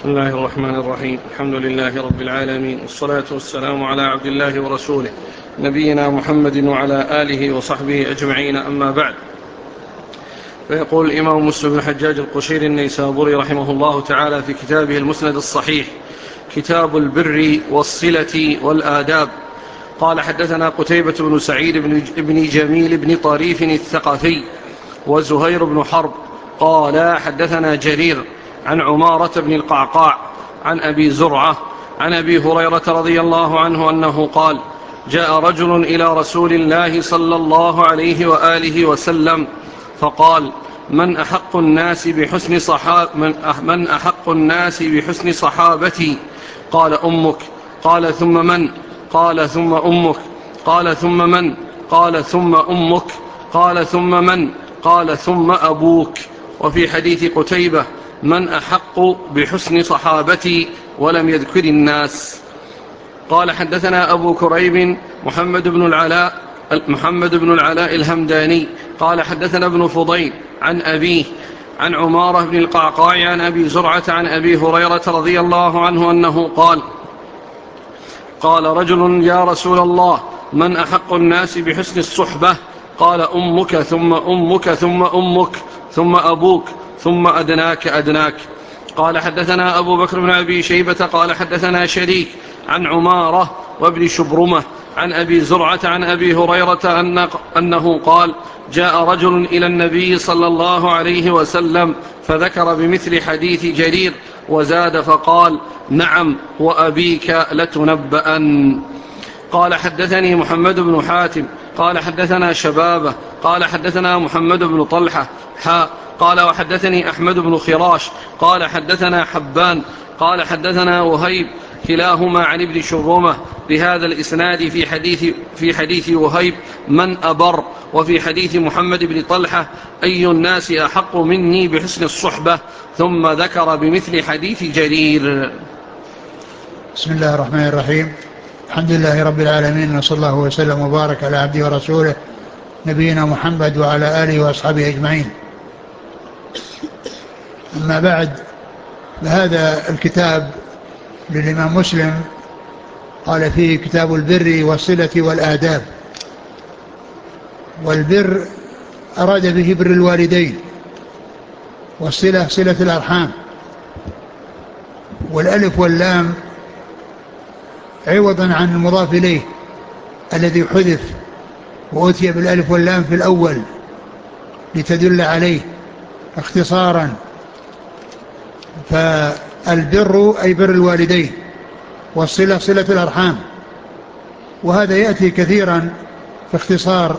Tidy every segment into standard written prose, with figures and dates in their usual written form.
بسم الله الرحمن الرحيم. الحمد لله رب العالمين، والصلاة والسلام على عبد الله ورسوله نبينا محمد وعلى آله وصحبه أجمعين، أما بعد. فيقول الإمام مسلم بن الحجاج القشيري النيسابوري رحمه الله تعالى في كتابه المسند الصحيح كتاب البر والصلة والآداب، قال: حدثنا قتيبة بن سعيد بن جميل بن طريف الثقفي وزهير بن حرب قال: حدثنا جرير عن عمارة بن القعقاع عن أبي زرعة عن أبي هريرة رضي الله عنه أنه قال: جاء رجل إلى رسول الله صلى الله عليه وآله وسلم فقال: من أحق الناس بحسن صحابتي؟ قال: أمك. قال: ثم من؟ قال: ثم أمك. قال: ثم من؟ قال: ثم أمك. قال: ثم من؟ قال: ثم أبوك. وفي حديث قتيبة: من أحق بحسن صحابتي، ولم يذكر الناس. قال: حدثنا أبو كريب محمد بن العلاء الهمداني قال: حدثنا ابن فضيل عن أبيه عن عمارة بن القعقاع عن أبي زرعة عن أبي هريرة رضي الله عنه أنه قال: قال رجل: يا رسول الله، من أحق الناس بحسن الصحبة؟ قال: أمك، ثم أمك، ثم أمك، ثم أبوك، ثم أدناك أدناك. قال: حدثنا أبو بكر بن أبي شيبة قال: حدثنا شريك عن عمارة وابن شبرمة عن أبي زرعة عن أبي هريرة أنه قال: جاء رجل إلى النبي صلى الله عليه وسلم فذكر بمثل حديث جرير وزاد فقال: نعم، وأبيك لتنبأن. قال: حدثني محمد بن حاتم قال: حدثنا شبابه قال: حدثنا محمد بن طلحة قال: وحدثني أحمد بن خراش قال: حدثنا حبان قال: حدثنا وهيب، كلاهما عن ابن شبرمة بهذا الإسناد في حديث وهيب: من أبر. وفي حديث محمد بن طلحة: أي الناس أحق مني بحسن الصحبة، ثم ذكر بمثل حديث جرير. بسم الله الرحمن الرحيم. الحمد لله رب العالمين، وصلى الله وسلم وبارك على عبده ورسوله نبينا محمد وعلى آله وأصحابه أجمعين. أما بعد، هذا الكتاب للإمام مسلم قال فيه كتاب البر والصلة والآداب. والبر أراد به بر الوالدين، والصلة صلة الأرحام. والألف واللام عوضا عن المضاف إليه الذي حذف وأتي بالألف واللام في الأول لتدل عليه اختصارا. فالبر أي بر الوالدين، والصلة صلة الأرحام. وهذا يأتي كثيرا في اختصار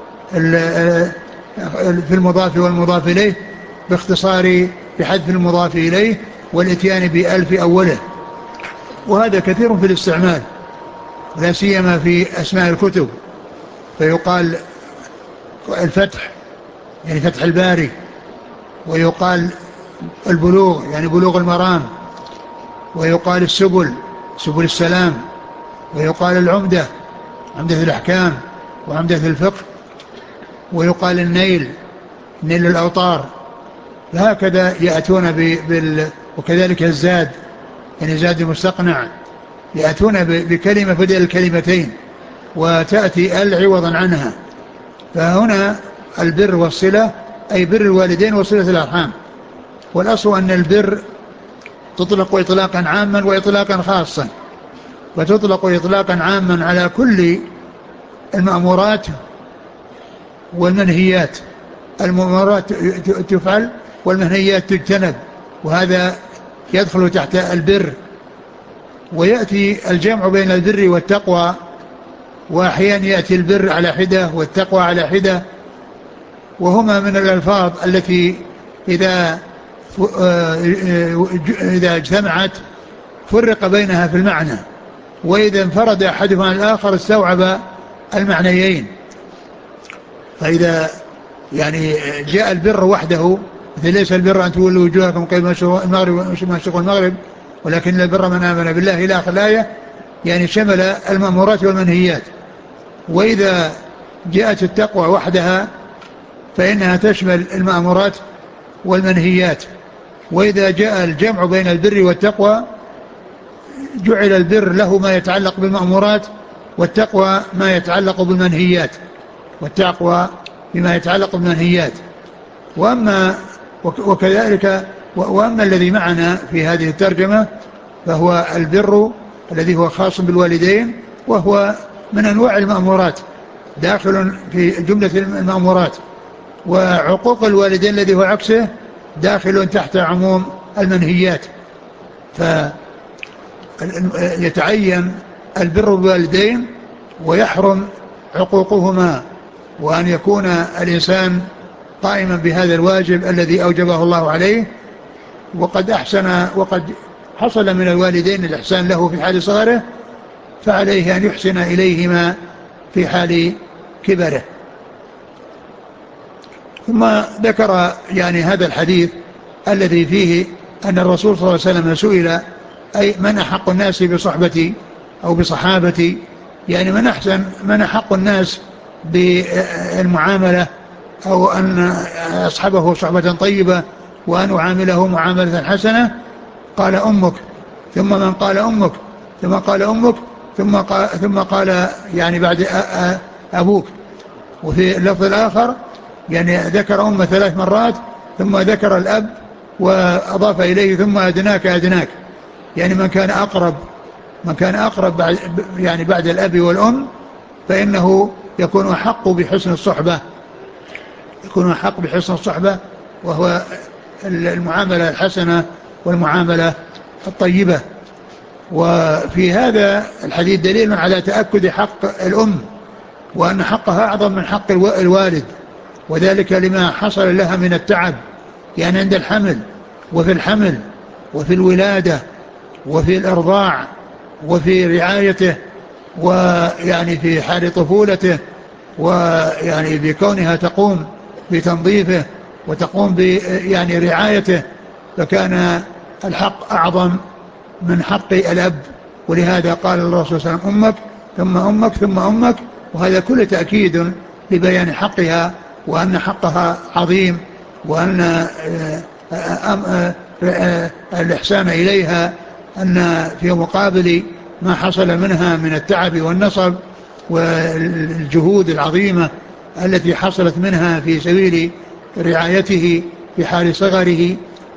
في المضاف والمضاف إليه، باختصار بحذف المضاف إليه والاتيان بألف أوله. وهذا كثير في الاستعمال، لا سيما في أسماء الكتب، فيقال الفتح يعني فتح الباري، ويقال البلوغ يعني بلوغ المرام، ويقال السبل سبل السلام، ويقال العمدة عمدة الأحكام وعمدة الفقه، ويقال النيل نيل الأوطار. فهكذا يأتون وكذلك الزاد يعني زاد المستقنع، يأتون بكلمة بدل الكلمتين وتأتي عوضا عنها. فهنا البر والصلة أي بر الوالدين وصلة الأرحام. والأصل أن البر تطلق إطلاقا عاما وإطلاقا خاصا، فتطلق إطلاقا عاما على كل المأمورات والمنهيات. المأمورات تفعل والمنهيات تجتنب، وهذا يدخل تحت البر. ويأتي الجمع بين البر والتقوى، وأحيانا يأتي البر على حدة والتقوى على حدة، وهما من الألفاظ التي إذا اجتمعت فرق بينها في المعنى، وإذا انفرد أحدهما عن الآخر استوعب المعنيين. فإذا يعني جاء البر وحده، مثل ليس البر أن تولوا وجوهكم قبل مشرق المغرب ولكن البر من آمن بالله إلى آخر الآية، يعني شمل المأمورات والمنهيات. وإذا جاءت التقوى وحدها فإنها تشمل المأمورات والمنهيات. وإذا جاء الجمع بين البر والتقوى جعل البر له ما يتعلق بالمأمورات، والتقوى ما يتعلق بالمنهيات، والتقوى بما يتعلق بالمنهيات. وأما وكذلك وأما الذي معنا في هذه الترجمة فهو البر الذي هو خاص بالوالدين، وهو من أنواع المأمورات، داخل في جملة المأمورات. وعقوق الوالدين الذي هو عكسه داخل تحت عموم المنهيات. فيتعين البر بالوالدين ويحرم عقوقهما، وأن يكون الإنسان قائما بهذا الواجب الذي أوجبه الله عليه. وقد حصل من الوالدين الإحسان له في حال صغره، فعليه أن يحسن إليهما في حال كبره. ثم ذكر يعني هذا الحديث الذي فيه أن الرسول صلى الله عليه وسلم سئل أي من أحق الناس بصحبتي أو بصحابتي، يعني من أحق الناس بالمعاملة أو أن أصحبه صحبة طيبة وأن أعامله معاملة حسنة. قال أمك، ثم من قال أمك، ثم قال أمك، ثم قال يعني بعد أبوك. وفي اللفظ الآخر يعني ذكر أمه 3 مرات، ثم ذكر الأب وأضاف إليه ثم أدناك أدناك، يعني من كان أقرب يعني بعد الأب والأم فإنه يكون أحق بحسن الصحبة، وهو المعاملة الحسنة والمعاملة الطيبة. وفي هذا الحديث دليل على تأكد حق الأم، وأن حقها أعظم من حق الوالد، وذلك لما حصل لها من التعب، يعني عند الحمل وفي الولادة وفي الإرضاع وفي رعايته، ويعني في حال طفولته، ويعني بكونها تقوم بتنظيفه وتقوم يعني رعايته، فكان الحق أعظم من حق الأب. ولهذا قال الرسول صلى الله عليه وسلم أمك ثم أمك ثم أمك، وهذا كل تأكيد لبيان حقها، وأن حقها عظيم، وأن الإحسان إليها أن في مقابل ما حصل منها من التعب والنصب والجهود العظيمة التي حصلت منها في سبيل رعايته في حال صغره،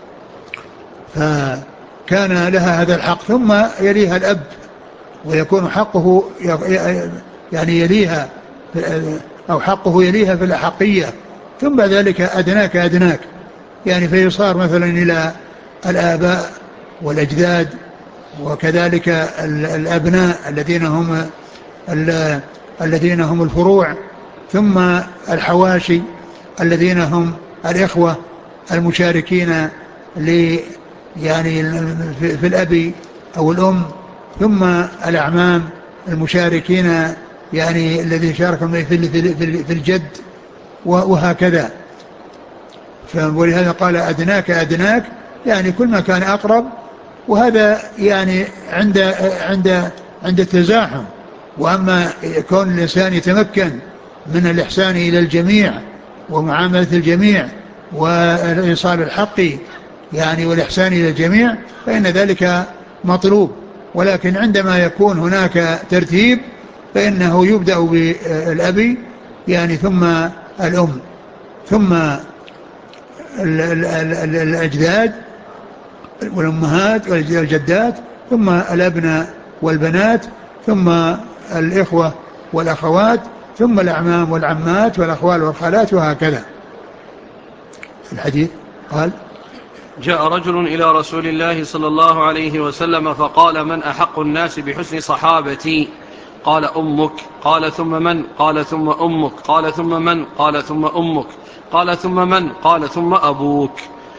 فكان لها هذا الحق. ثم يليها الأب، ويكون حقه يعني يليها أو حقه يليها في الأحقية، ثم ذلك أدناك، يعني فيصار مثلا إلى الآباء والأجداد، وكذلك الأبناء الذين هم الفروع، ثم الحواشي الذين هم الإخوة المشاركين يعني في الأب أو الأم، ثم الأعمام المشاركين يعني الذين شاركوا في الجد، وهكذا. ولهذا قال أدناك، يعني كل ما كان أقرب، وهذا يعني عند التزاحم. وأما كون الإنسان يتمكن من الإحسان إلى الجميع ومعاملة الجميع وإيصال الحق يعني والإحسان إلى الجميع، فإن ذلك مطلوب. ولكن عندما يكون هناك ترتيب فإنه يبدأ بالأب يعني، ثم الأم، ثم الأجداد والأمهات والجدات، ثم الأبناء والبنات، ثم الإخوة والأخوات، ثم الأعمام والعمات والأخوال والخالات، وهكذا. الحديث قال: جاء رجل إلى رسول الله صلى الله عليه وسلم فقال: من أحق الناس بحسن صحابتي؟ قال: أمك. قال: ثم من؟ قال: ثم أمك. قال: ثم من؟ قال: ثم أمك. قال: ثم من؟ قال: ثم أبوك.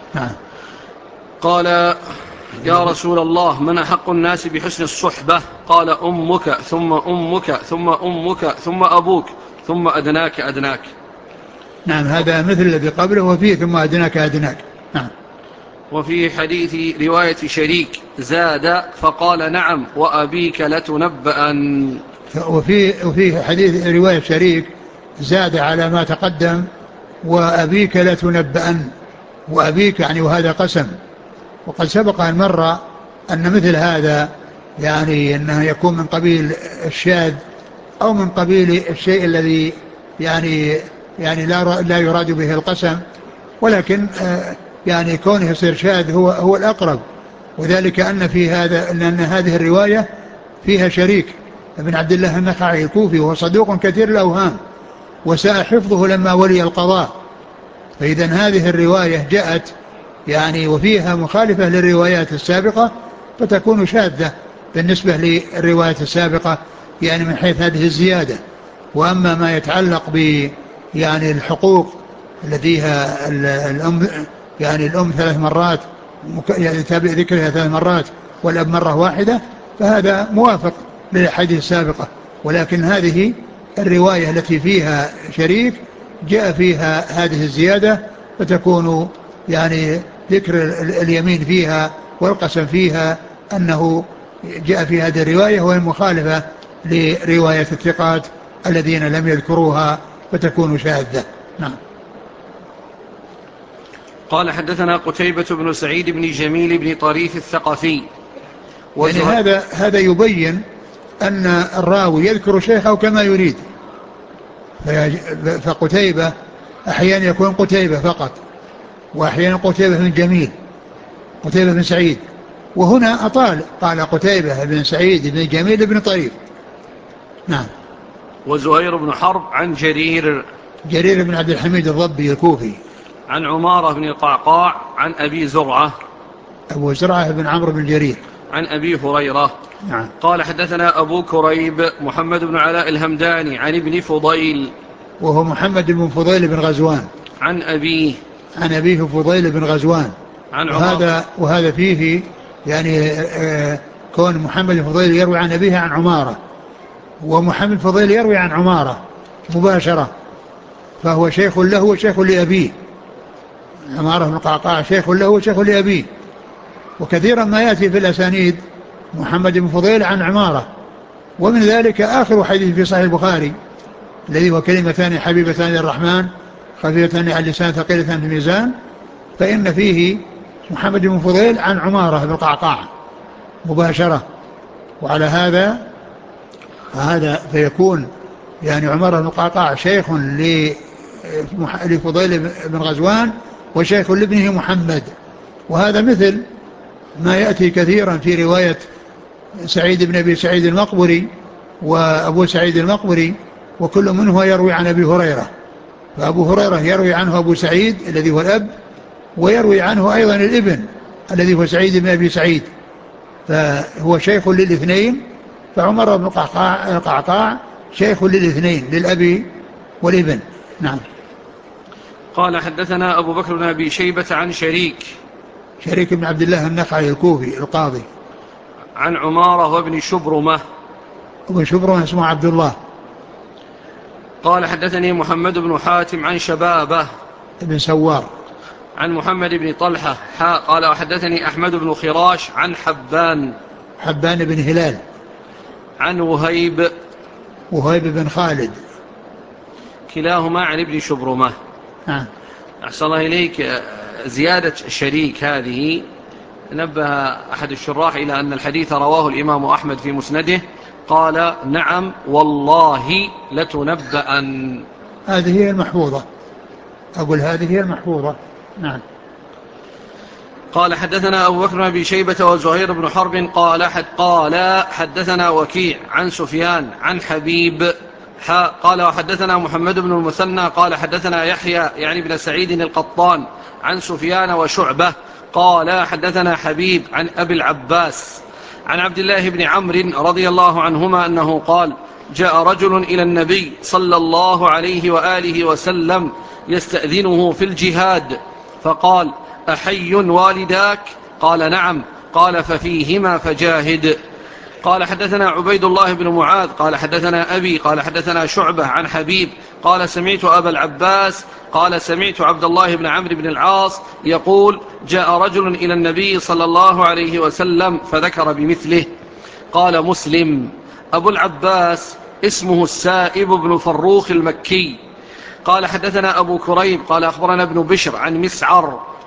قال: يا رسول الله، من أحق الناس بحسن الصحبة؟ قال: أمك ثم أمك ثم أمك ثم أبوك ثم أدناك. نعم، هذا مثل الذي قبله، وفيه ثم أدناك. نعم. وفي حديث رواية شريك زاد فقال: نعم وأبيك لتنبأن. وفي حديث رواية شريك زاد على ما تقدم: وأبيك لتنبأن. وأبيك يعني وهذا قسم، وقد سبق أن مر أن مثل هذا يعني أنه يكون من قبيل الشاذ أو من قبيل الشيء الذي يعني لا يراد به القسم، ولكن يعني كونه يصير شاذ هو الأقرب. وذلك أن هذه الرواية فيها شريك ابن عبد الله النخعي الكوفي، وهو صدوق كثير الأوهام وساء حفظه لما ولي القضاء. فإذا هذه الرواية جاءت يعني وفيها مخالفة للروايات السابقة، فتكون شاذة بالنسبة للروايات السابقة يعني من حيث هذه الزيادة. وأما ما يتعلق ب يعني الحقوق التي فيها الأم، يعني الأم 3 مرات يعني ذكرها 3 مرات والأب مرة واحدة، فهذا موافق للحديث السابقة. ولكن هذه الرواية التي فيها شريك جاء فيها هذه الزيادة، فتكون يعني ذكر اليمين فيها والقسم فيها أنه جاء في هذه الرواية، وهي مخالفة لرواية الثقات الذين لم يذكروها، فتكون شاذة. نعم. قال حدثنا قتيبة بن سعيد بن جميل بن طريف الثقفي. يعني هذا يبين أن الراوي يذكر شيخه كما يريد، فقتيبة أحيانا يكون قتيبة فقط، وأحيانا قتيبة بن جميل، قتيبة بن سعيد، وهنا أطال قال قتيبة بن سعيد بن جميل بن طريف. نعم. وزهير بن حرب عن جرير بن عبد الحميد الضبي الكوفي، عن عمارة بن القعقاع عن أبي زرعة أبو زرعة بن عمرو بن جرير عن أبي هريرة. نعم. قال حدثنا أبو كريب محمد بن علاء الهمداني عن ابن فضيل، وهو محمد بن فضيل بن غزوان، عن أبيه فضيل بن غزوان. عن وهذا فيه يعني كون محمد بن فضيل يروي عن أبيه عن عمارة، ومحمد فضيل يروي عن عمارة مباشرة، فهو شيخ له وشيخ لأبيه. عمارة بن القعقاع شيخ له وشيخ لأبيه. وكثيرا ما يأتي في الأسانيد محمد بن فضيل عن عمارة. ومن ذلك آخر حديث في صحيح البخاري الذي هو كلمتان حبيبتان للرحمن خفيفتان على اللسان ثقيلتان في الميزان، فإن فيه محمد بن فضيل عن عمارة بن القعقاع مباشرة. وعلى هذا فيكون يعني عمارة بن القعقاع شيخ لفضيل بن غزوان وشيخ لابنه محمد. وهذا مثل ما يأتي كثيرا في رواية سعيد بن أبي سعيد المقبري وأبو سعيد المقبري، وكل منه يروي عن أبي هريرة، فأبو هريرة يروي عنه أبو سعيد الذي هو الأب، ويروي عنه أيضا الابن الذي هو سعيد بن أبي سعيد، فهو شيخ للاثنين. فعمر بن القعقاع شيخ للاثنين للأب والابن. نعم. قال حدثنا أبو بكر بن أبي شيبة عن شريك بن عبد الله النخعي الكوفي القاضي، عن عمارة وابن شبرمة، وابن شبرمة اسمه عبد الله. قال حدثني محمد بن حاتم عن شبابه ابن سوار، عن محمد بن طلحة قال وحدثني أحمد بن خراش عن حبان بن هلال، عن وهيب بن خالد، كلاهما عن ابن شبرمة. أحسن الله إليك. زيادة الشريك هذه نبه أحد الشراح إلى أن الحديث رواه الإمام أحمد في مسنده، قال نعم والله لتنبأن. هذه هي المحفوظة، أقول هذه هي المحفوظة. نعم. قال حدثنا أبو بكر بن شيبة وزهير بن حرب قال حدثنا وكيع عن سفيان عن حبيب قال وحدثنا محمد بن المثنى قال حدثنا يحيى يعني بن سعيد القطان عن سفيان وشعبة قال حدثنا حبيب عن أبي العباس عن عبد الله بن عمرو رضي الله عنهما أنه قال جاء رجل إلى النبي صلى الله عليه وآله وسلم يستأذنه في الجهاد، فقال أحي والداك؟ قال نعم. قال ففيهما فجاهد. قال حدثنا عبيد الله بن معاذ قال حدثنا أبي قال حدثنا شعبة عن حبيب قال سمعت أبا العباس قال سمعت عبد الله بن عمرو بن العاص يقول جاء رجل إلى النبي صلى الله عليه وسلم فذكر بمثله. قال مسلم. أبو العباس اسمه السائب بن فروخ المكي. قال حدثنا أبو كريب قال أخبرنا ابن بشر عن مسعر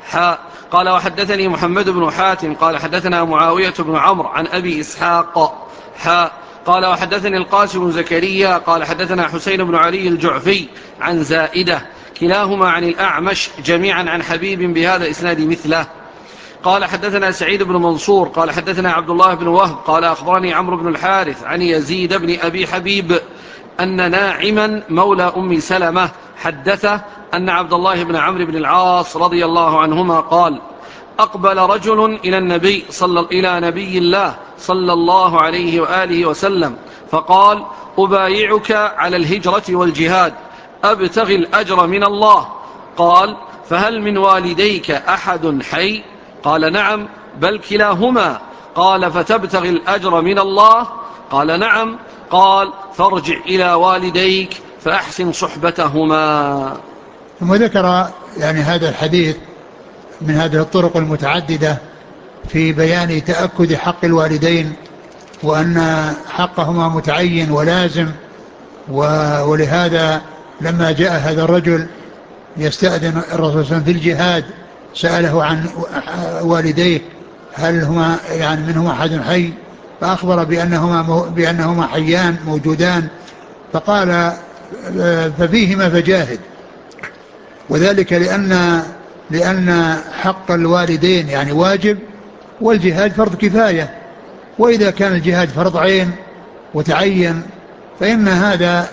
قال وحدثني محمد بن حاتم قال حدثنا معاوية بن عمرو عن أبي إسحاق قال وحدثني القاسم بن زكريا قال حدثنا حسين بن علي الجعفي عن زائدة كلاهما عن الأعمش جميعا عن حبيب بهذا إسناد مثله. قال حدثنا سعيد بن منصور قال حدثنا عبد الله بن وهب قال أخبرني عمرو بن الحارث عن يزيد بن أبي حبيب أن ناعما مولى أم سلمة حدثه أن عبد الله بن عمرو بن العاص رضي الله عنهما قال أقبل رجل إلى نبي الله صلى الله عليه وآله وسلم فقال أبايعك على الهجرة والجهاد أبتغي الأجر من الله. قال فهل من والديك أحد حي؟ قال نعم بل كلاهما. قال فتبتغي الأجر من الله؟ قال نعم. قال فارجع إلى والديك فأحسن صحبتهما. ثم ذكر يعني هذا الحديث من هذه الطرق المتعددة في بيان تأكد حق الوالدين وأن حقهما متعين ولازم. ولهذا لما جاء هذا الرجل يستأذن الرسول صلى الله عليه وسلم في الجهاد سأله عن والديه هل هما يعني منهما أحد حي؟ فأخبر بأنهما حيان موجودان. فقال ففيهما فجاهد. وذلك لأن حق الوالدين يعني واجب والجهاد فرض كفاية. وإذا كان الجهاد فرض عين وتعين فإن هذا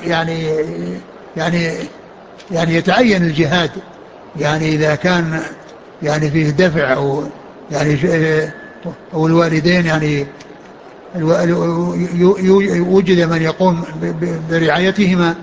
يعني يتعين الجهاد يعني إذا كان يعني فيه دفع أو يعني أو الوالدين يعني وجد من يقوم برعايتهما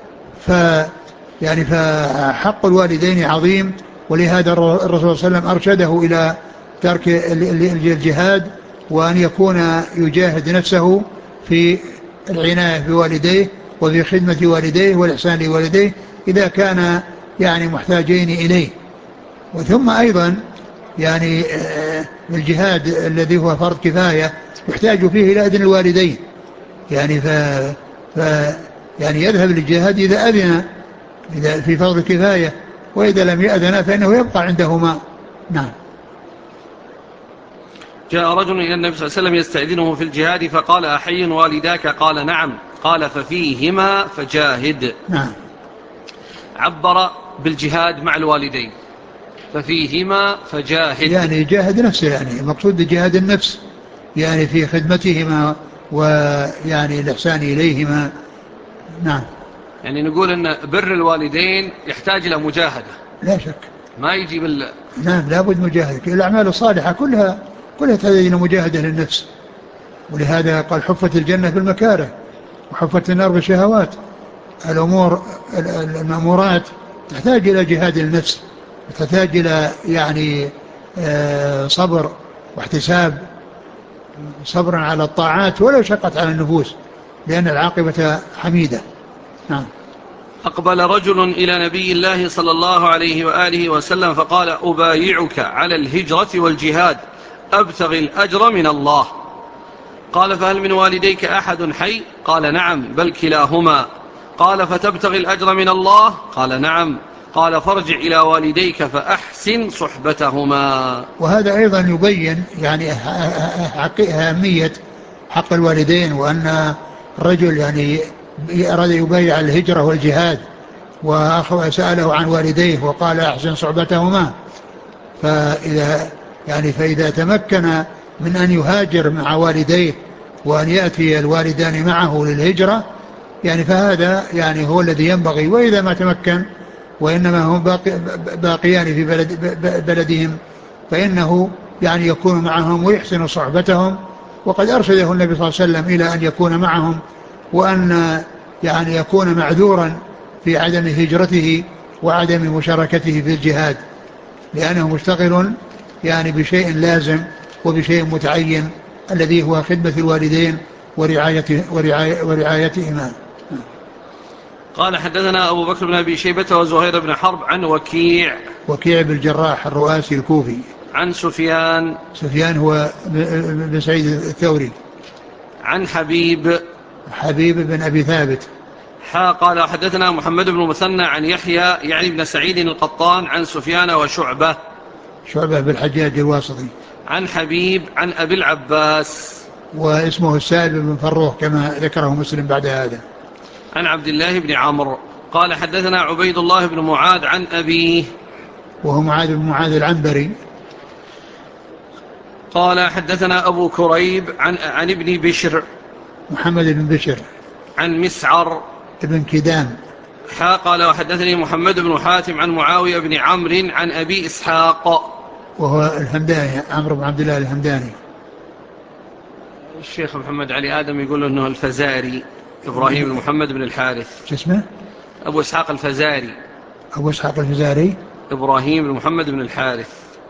فحق الوالدين عظيم. ولهذا الرسول صلى الله عليه وسلم أرشده إلى ترك الجهاد وأن يكون يجاهد نفسه في العناية بوالديه وفي خدمة والديه والإحسان لوالديه إذا كان يعني محتاجين إليه. وثم أيضا يعني الجهاد الذي هو فرض كفاية يحتاج فيه إلى إذن الوالدين يعني يعني يذهب للجهاد إذا أذن في فرض كفاية وإذا لم يأذن فإنه يبقى عندهما. نعم. جاء رجل إلى النبي صلى الله عليه وسلم يستأذنه في الجهاد فقال أحي والداك؟ قال نعم. قال ففيهما فجاهد. نعم. عبر بالجهاد مع الوالدين ففيهما فجاهد يعني جاهد نفسه يعني مقصود جهاد النفس يعني في خدمتهما ويعني الإحسان إليهما. نعم. يعني نقول أن بر الوالدين يحتاج إلى مجاهدة لا شك ما يجي نعم لابد مجاهدة. الأعمال الصالحة كلها تحتاج إلى مجاهدة للنفس. ولهذا قال حفت الجنة بالمكاره وحفت النار بالشهوات. الأمور المأمورات تحتاج إلى جهاد النفس وتحتاج إلى يعني صبر واحتساب صبرا على الطاعات ولو شقت على النفوس لأن العاقبة حميدة. نعم. أقبل رجل إلى نبي الله صلى الله عليه وآله وسلم فقال أبايعك على الهجرة والجهاد أبتغي الأجر من الله. قال فهل من والديك أحد حي؟ قال نعم بل كلاهما. قال فتبتغي الأجر من الله؟ قال نعم. قال فارجع إلى والديك فأحسن صحبتهما. وهذا أيضا يبين يعني أهمية حق الوالدين وأن الرجل يعني أراد يبايع الهجرة والجهاد وسأله عن والديه وقال أحسن صحبتهما. فإذا تمكن من أن يهاجر مع والديه وأن يأتي الوالدان معه للهجرة يعني فهذا يعني هو الذي ينبغي. وإذا ما تمكن وإنما هم باقيان في بلدهم فإنه يعني يكون معهم ويحسن صحبتهم. وقد أرشده النبي صلى الله عليه وسلم إلى أن يكون معهم وأن يعني يكون معذورا في عدم هجرته وعدم مشاركته في الجهاد لأنه مشتغل يعني بشيء لازم وبشيء متعين الذي هو خدمة الوالدين ورعايتهما. قال حدثنا أبو بكر بن أبي شيبة وزهير بن حرب عن وكيع بن الجراح الرؤاسي الكوفي عن سفيان هو بن سعيد الثوري عن حبيب بن أبي ثابت. قال حدثنا محمد بن مثنى عن يحيى يعني بن سعيد القطان عن سفيان وشعبة شعبة بن الحجاج الواسطي. عن حبيب عن أبي العباس واسمه السائب بن فروخ كما ذكره مسلم بعد هذا. عن عبد الله بن عمرو قال حدثنا عبيد الله بن معاذ عن أبيه وهو معاذ بن معاذ العنبري. قال حدثنا أبو كريب عن ابن بشر محمد بن بشر عن مسعر ابن كدام. قال وحدثني محمد بن حاتم عن معاوية بن عمرو عن أبي إسحاق وهو الهمداني عمرو بن عبد الله الهمداني. الشيخ محمد علي آدم يقول أنه الفزاري إبراهيم بن محمد بن الحارث. شو اسمه؟ أبو إسحاق الفزاري. أبو إسحاق الفزاري إبراهيم بن محمد بن الحارث.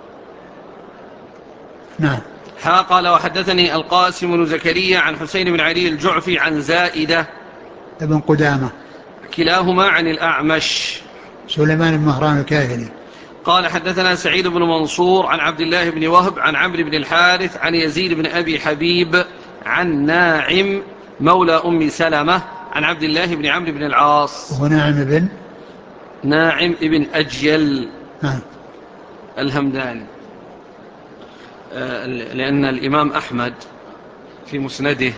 نعم. قال وحدثني القاسم بن زكريا عن حسين بن علي الجعفي عن زائدة ابن قدامة كلاهما عن الأعمش سليمان بن مهران الكاهلي. قال حدثنا سعيد بن منصور عن عبد الله بن وهب عن عمرو بن الحارث عن يزيد بن أبي حبيب عن ناعم مولى أم سلمة عن عبد الله بن عمرو بن العاص. وهو ناعم ابن أجيل نعم. الهمداني. لأن الإمام أحمد في مسنده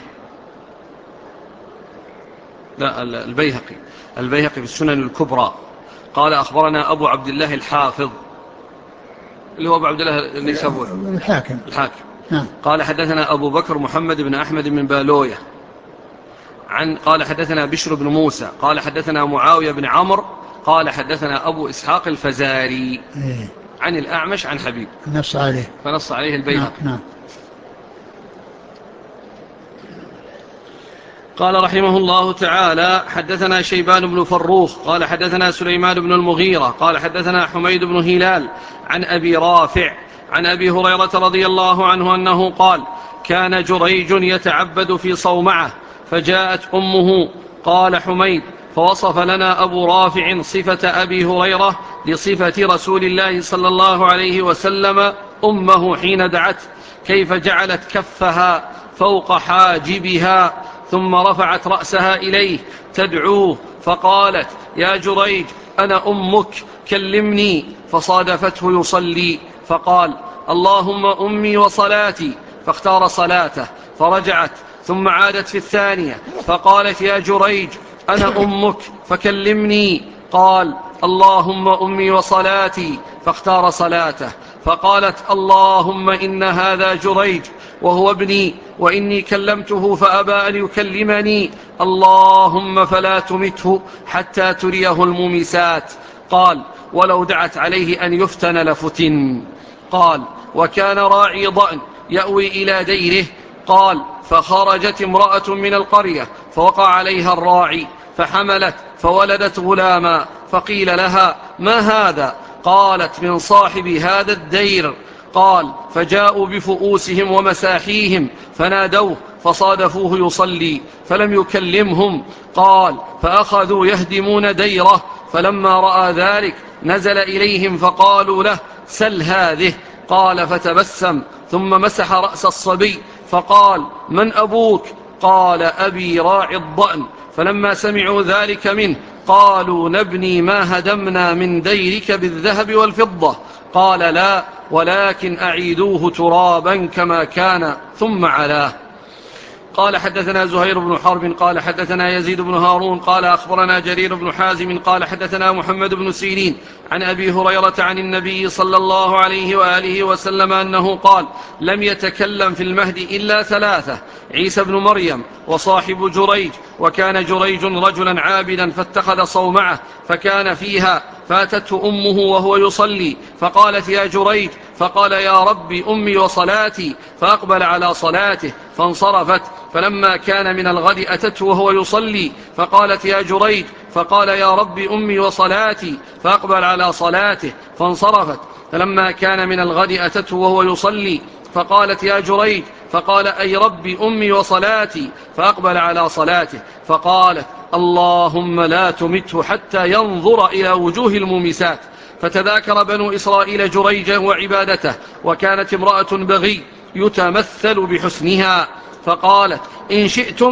لا البيهقي في السنن الكبرى قال أخبرنا أبو عبد الله الحافظ اللي هو أبو عبد الله النيسابوري الحاكم نعم. قال حدثنا أبو بكر محمد بن أحمد من بالوية قال حدثنا بشر بن موسى قال حدثنا معاوية بن عمرو قال حدثنا أبو إسحاق الفزاري عن الأعمش عن حبيب فنص عليه البيهقي. نعم. قال رحمه الله تعالى حدثنا شيبان بن فروخ قال حدثنا سليمان بن المغيرة قال حدثنا حميد بن هلال عن أبي رافع عن أبي هريرة رضي الله عنه أنه قال كان جريج يتعبد في صومعة فجاءت أمه. قال حميد فوصف لنا أبو رافع صفة أبي هريرة لصفة رسول الله صلى الله عليه وسلم أمه حين دعت كيف جعلت كفها فوق حاجبها ثم رفعت رأسها إليه تدعوه فقالت يا جريج أنا أمك كلمني فصادفته يصلي فقال اللهم أمي وصلاتي فاختار صلاته فرجعت ثم عادت في الثانية فقالت يا جريج أنا أمك فكلمني قال اللهم أمي وصلاتي فاختار صلاته فقالت اللهم إن هذا جريج وهو ابني وإني كلمته فأبى أن يكلمني اللهم فلا تمته حتى تريه المومسات. قال ولو دعت عليه أن يفتن لفتن. قال وكان راعي ضأن يأوي إلى ديره. قال فخرجت امرأة من القرية فوقع عليها الراعي فحملت فولدت غلاما فقيل لها ما هذا؟ قالت من صاحب هذا الدير. قال فجاءوا بفؤوسهم ومساحيهم فنادوه فصادفوه يصلي فلم يكلمهم. قال فأخذوا يهدمون ديره فلما رأى ذلك نزل إليهم فقالوا له سل هذه. قال فتبسم ثم مسح رأس الصبي فقال من أبوك؟ قال أبي راعي الضأن. فلما سمعوا ذلك منه قالوا نبني ما هدمنا من ديرك بالذهب والفضة. قال لا ولكن أعيدوه ترابا كما كان ثم علاه. قال حدثنا زهير بن حرب قال حدثنا يزيد بن هارون قال أخبرنا جرير بن حازم قال حدثنا محمد بن سيرين عن أبي هريرة عن النبي صلى الله عليه وآله وسلم أنه قال لم يتكلم في المهد إلا ثلاثة عيسى بن مريم وصاحب جريج. وكان جريج رجلا عابدا فاتخذ صومعة فكان فيها فاتته أمه وهو يصلي فقالت يا جريج فقال يا رب أمي وصلاتي فأقبل على صلاته فانصرفت. فلما كان من الغد أتته وهو يصلي فقالت يا جريج فقال يا رب أمي وصلاتي فأقبل على صلاته فانصرفت. فلما كان من الغد أتته وهو يصلي فقالت يا جريج فقال أي رب أمي وصلاتي فأقبل على صلاته فقالت اللهم لا تمته حتى ينظر إلى وجوه المومسات. فتذاكر بنو إسرائيل جريجا وعبادته وكانت امرأة بغي يتمثل بحسنها فقالت إن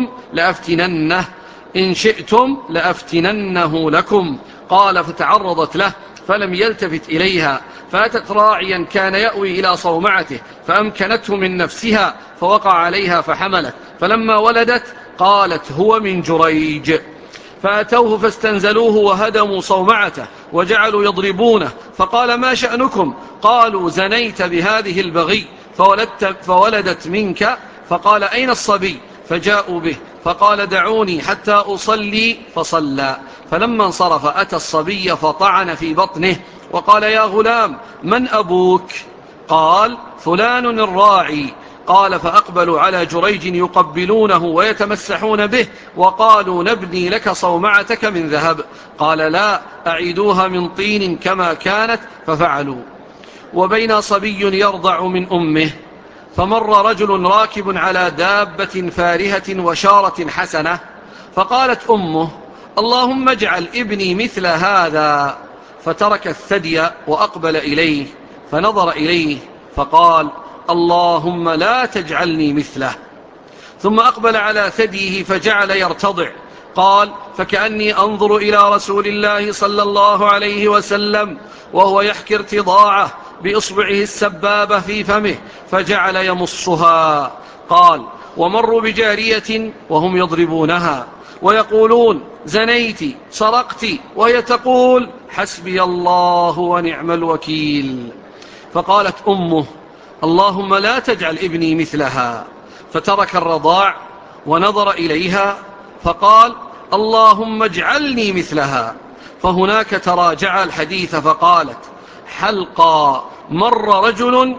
شئتم لأفتننه لكم. قال فتعرضت له فلم يلتفت إليها فأتت راعيا كان يأوي إلى صومعته فأمكنته من نفسها فوقع عليها فحملت، فلما ولدت قالت هو من جريج. فأتوه فاستنزلوه وهدموا صومعته وجعلوا يضربونه، فقال ما شأنكم؟ قالوا زنيت بهذه البغي فولدت منك. فقال أين الصبي؟ فجاءوا به، فقال دعوني حتى أصلي، فصلى. فلما انصرف أتى الصبي فطعن في بطنه وقال يا غلام من أبوك؟ قال فلان الراعي. قال فأقبلوا على جريج يقبلونه ويتمسحون به وقالوا نبني لك صومعتك من ذهب. قال لا، أعيدوها من طين كما كانت، ففعلوا. وبين صبي يرضع من أمه، فمر رجل راكب على دابة فارهة وشارة حسنة، فقالت أمه اللهم اجعل ابني مثل هذا، فترك الثدي وأقبل إليه، فنظر إليه فقال اللهم لا تجعلني مثله، ثم أقبل على ثديه فجعل يرتضع. قال فكأني أنظر إلى رسول الله صلى الله عليه وسلم وهو يحكي ارتضاعه بإصبعه السبابة في فمه فجعل يمصها. قال ومروا بجارية وهم يضربونها ويقولون زنيت سرقت، وهي تقول حسبي الله ونعم الوكيل. فقالت أمه اللهم لا تجعل ابني مثلها، فترك الرضاع ونظر إليها فقال اللهم اجعلني مثلها. فهناك تراجع الحديث فقالت حلقا مر رجل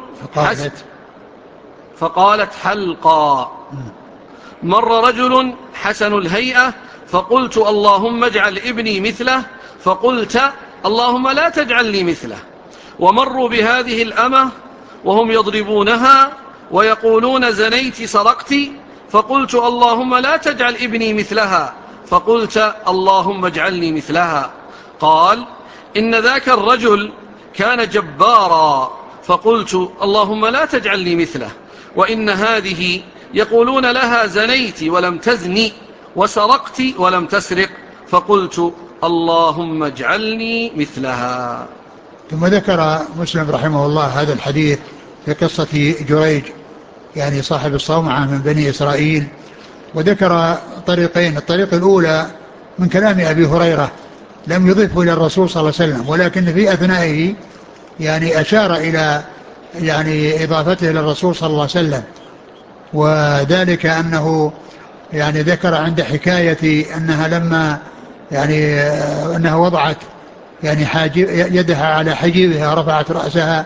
فقالت حلقا مر رجل حسن الهيئة فقلت اللهم اجعل ابني مثله، فقلت اللهم لا تجعلني مثله. ومروا بهذه الأمة وهم يضربونها ويقولون زنيت سرقت، فقلت اللهم لا تجعل ابني مثلها، فقلت اللهم اجعلني مثلها. قال إن ذاك الرجل كان جبارا، فقلت اللهم لا تجعلني مثله. وإن هذه يقولون لها زنيت ولم تزني وسرقت ولم تسرق، فقلت اللهم اجعلني مثلها. ثم ذكر مسلم رحمه الله هذا الحديث في قصة جريج يعني صاحب الصومعة من بني إسرائيل، وذكر طريقين. الطريق الأولى من كلام أبي هريرة لم يضيفه إلى الرسول صلى الله عليه وسلم، ولكن في أثنائه يعني أشار إلى يعني إضافته إلى الرسول صلى الله عليه وسلم، وذلك أنه يعني ذكر عند حكاية أنها لما يعني أنها وضعت يعني يدها على حجيبها رفعت رأسها،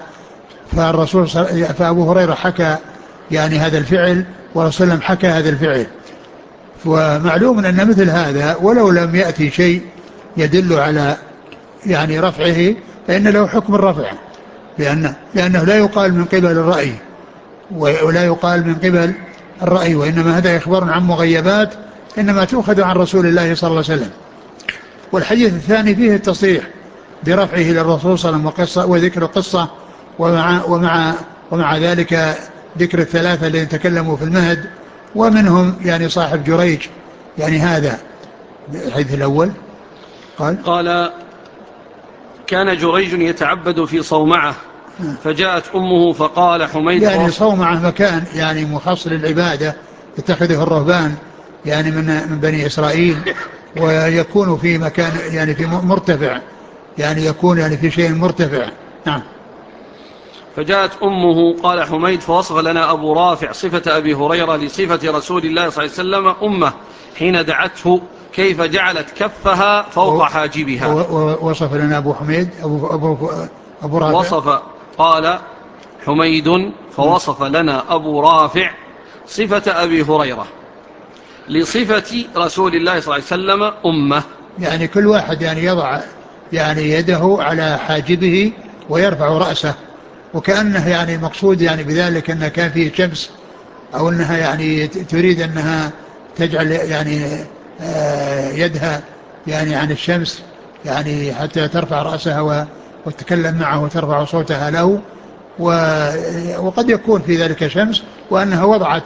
فأبو هريرة حكى يعني هذا الفعل، ورسول الله حكى هذا الفعل. ومعلوم أن مثل هذا ولو لم يأتي شيء يدل على يعني رفعه فإن له حكم الرفع، لأنه لا يقال من قبل الرأي ولا يقال من قبل الرأي، وإنما هذا إخبار عن مغيبات إنما تؤخذ عن رسول الله صلى الله عليه وسلم. والحديث الثاني فيه التصريح برفعه للرسول صلى الله عليه وسلم وذكر القصة، ومع ذلك ذكر الثلاثة الذين تكلموا في المهد، ومنهم يعني صاحب جريج. يعني هذا الحديث الأول قال كان جريج يتعبد في صومعة فجاءت أمه فقال حميد يعني صومعة مكان يعني مخصص للعبادة يتخذه الرهبان يعني من بني إسرائيل، ويكون في مكان يعني في مرتفع، يعني يكون يعني في شيء مرتفع. نعم. فجاءت أمه قال حميد فوصف لنا أبو رافع صفة أبي هريرة لصفة رسول الله صلى الله عليه وسلم أمه حين دعته كيف جعلت كفها فوق حاجبها. وصف لنا أبو حميد أبو رافع وصف قال حميد فوصف لنا أبو رافع صفة أبي هريرة لصفة رسول الله صلى الله عليه وسلم أمه. يعني كل واحد يعني يضع يعني يده على حاجبه ويرفع رأسه، وكأنه يعني مقصود يعني بذلك أنه كان فيه شمس، أو أنها يعني تريد أنها تجعل يعني يدها يعني عن الشمس يعني حتى ترفع رأسها وتتكلم معه وترفع صوتها له، وقد يكون في ذلك شمس، وأنها وضعت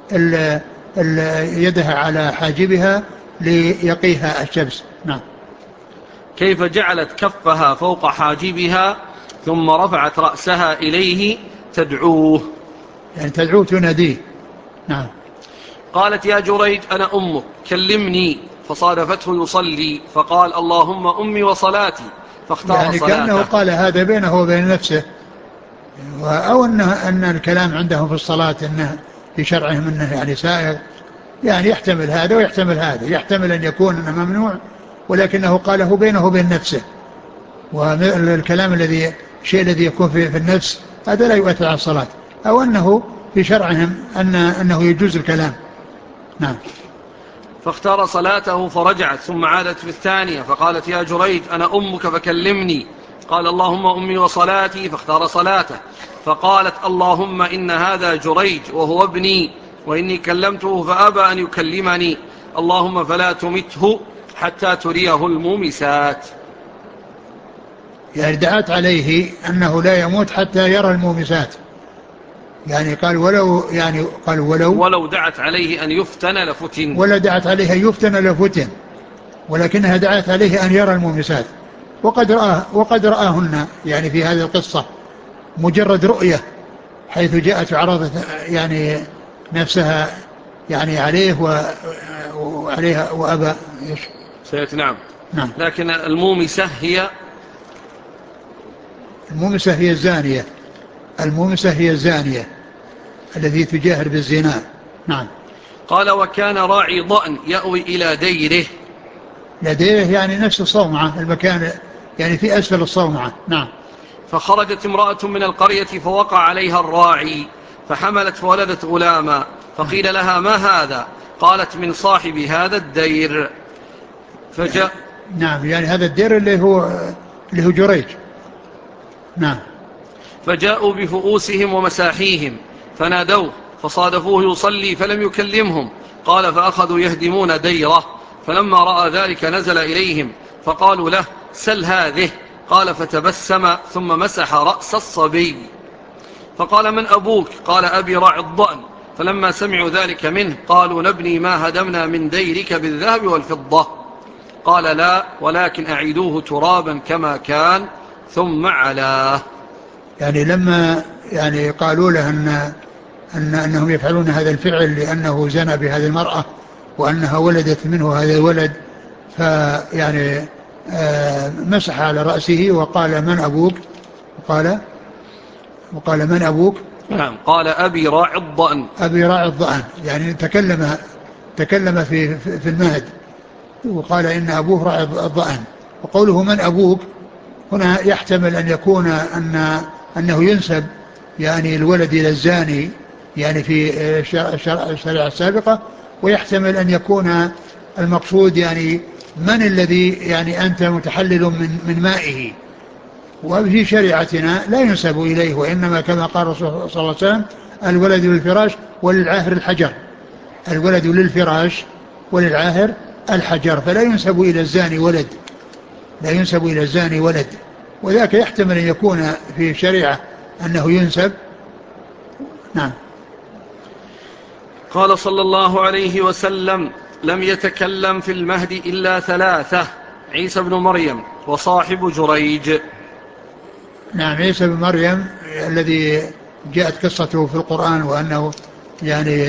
يدها على حاجبها ليقيها الشمس. نعم. كيف جعلت كفها فوق حاجبها ثم رفعت رأسها إليه تدعوه، يعني تدعوه تناديه. نعم. قالت يا جريج أنا أمك كلمني، فصادفته يصلي فقال اللهم أمي وصلاتي، فاختار يعني كأنه صلاته. قال هذا بينه وبين نفسه، أو أن الكلام عندهم في الصلاة أنه في شرعهم أنه يعني سائغ، يعني يحتمل هذا ويحتمل هذا، يحتمل أن يكون أنه ممنوع ولكنه قاله بينه وبين نفسه، والكلام الشيء الذي يكون في النفس هذا لا يؤثر على الصلاة، أو أنه في شرعهم أنه يجوز الكلام. نعم. فاختار صلاته فرجعت ثم عادت في الثانية فقالت يا جريج أنا أمك فكلمني، قال اللهم أمي وصلاتي، فاختار صلاته. فقالت اللهم إن هذا جريج وهو ابني وإني كلمته فأبى أن يكلمني، اللهم فلا تمته حتى تريه المومسات. يعني دعت عليه أنه لا يموت حتى يرى المومسات، يعني قال ولو دعت عليه أن يفتن لفتن. ولا دعت عليه أن يفتن لفتن، ولكنها دعت عليه أن يرى المومسات، وقد رآهن يعني في هذه القصة مجرد رؤية، حيث جاءت عرضت يعني نفسها يعني عليه وعليها وأبى نعم. نعم. لكن المومسة هي المومسة هي الزانية، المومسة هي الزانية التي تجاهر بالزنا. نعم. قال وكان راعي ضأن يأوي إلى ديره. لديه يعني نفس الصومعة، المكان يعني في أسفل الصومعة. نعم. فخرجت امرأة من القرية فوقع عليها الراعي فحملت فولدت غلاما، فقيل لها ما هذا؟ قالت من صاحب هذا الدير. فجاء نعم، يعني هذا الدير اللي هو جريج. نعم. فجاءوا بفؤوسهم ومساحيهم فنادوه فصادفوه يصلي فلم يكلمهم، قال فأخذوا يهدمون ديره، فلما رأى ذلك نزل إليهم فقالوا له سل هذه، قال فتبسم ثم مسح رأس الصبي، فقال من أبوك؟ قال أبي راعي الضأن، فلما سمعوا ذلك منه قالوا نبني ما هدمنا من ديرك بالذهب والفضة، قال لا ولكن أعيدوه ترابا كما كان ثم علاه. يعني لما يعني قالوا له أنهم يفعلون هذا الفعل لأنه زنى بهذه المرأة وأنها ولدت منه هذا الولد، فيعني مسح على رأسه وقال من أبوك؟ وقال من أبوك؟ نعم. قال أبي راعي الضأن. أبي راعي الضأن، يعني تكلم في المهد وقال إن أبوه راعي الضأن. وقوله من أبوك هنا يحتمل أن يكون أنه ينسب يعني الولد إلى الزاني يعني في الشريعة السابقة، ويحتمل أن يكون المقصود يعني من الذي يعني أنت متحلل من مائه، وفي شريعتنا لا ينسب إليه، وإنما كما قال الرسول صلى الله عليه وسلم الولد للفراش وللعاهر الحجر، الولد للفراش وللعاهر الحجر، فلا ينسب إلى الزاني ولد، لا ينسب إلى الزاني ولد، وذاك يحتمل أن يكون في الشريعة أنه ينسب. نعم. قال صلى الله عليه وسلم لم يتكلم في المهد إلا ثلاثة: عيسى بن مريم وصاحب جريج. نعم، عيسى بن مريم الذي جاءت قصته في القرآن وأنه يعني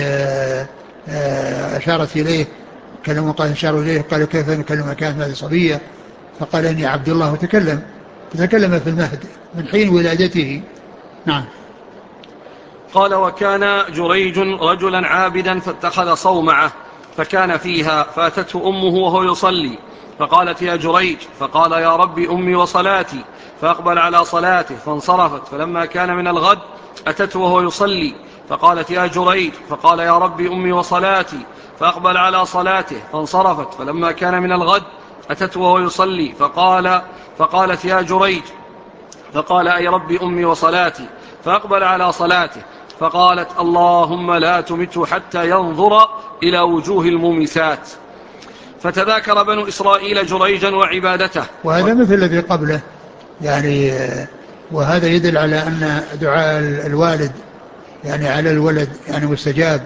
أشارت إليه كلمة، قال أشاروا إليه قال كيف نكلم كانت هذه صبية، فقال إني عبد الله تكلم في المهد من حين ولادته. نعم. قال وكان جريج رجلا عابدا فاتخذ صومعة فكان فيها فاتته أمه وهو يصلي فقالت يا جريج، فقال يا ربي أمي وصلاتي، فأقبل على صلاته فانصرفت، فلما كان من الغد أتته وهو يصلي فقالت يا جريج، فقال يا ربي أمي وصلاتي، فأقبل على صلاته فانصرفت، فلما كان من الغد أتته وهو يصلي فقالت يا جريج، فقال أي ربي أمي وصلاتي، فأقبل على صلاته فقالت اللهم لا تمته حتى ينظر إلى وجوه المومسات. فتذاكر بنو إسرائيل جريجا وعبادته. وهذا مثل الذي قبله يعني، وهذا يدل على أن دعاء الوالد يعني على الولد يعني مستجاب،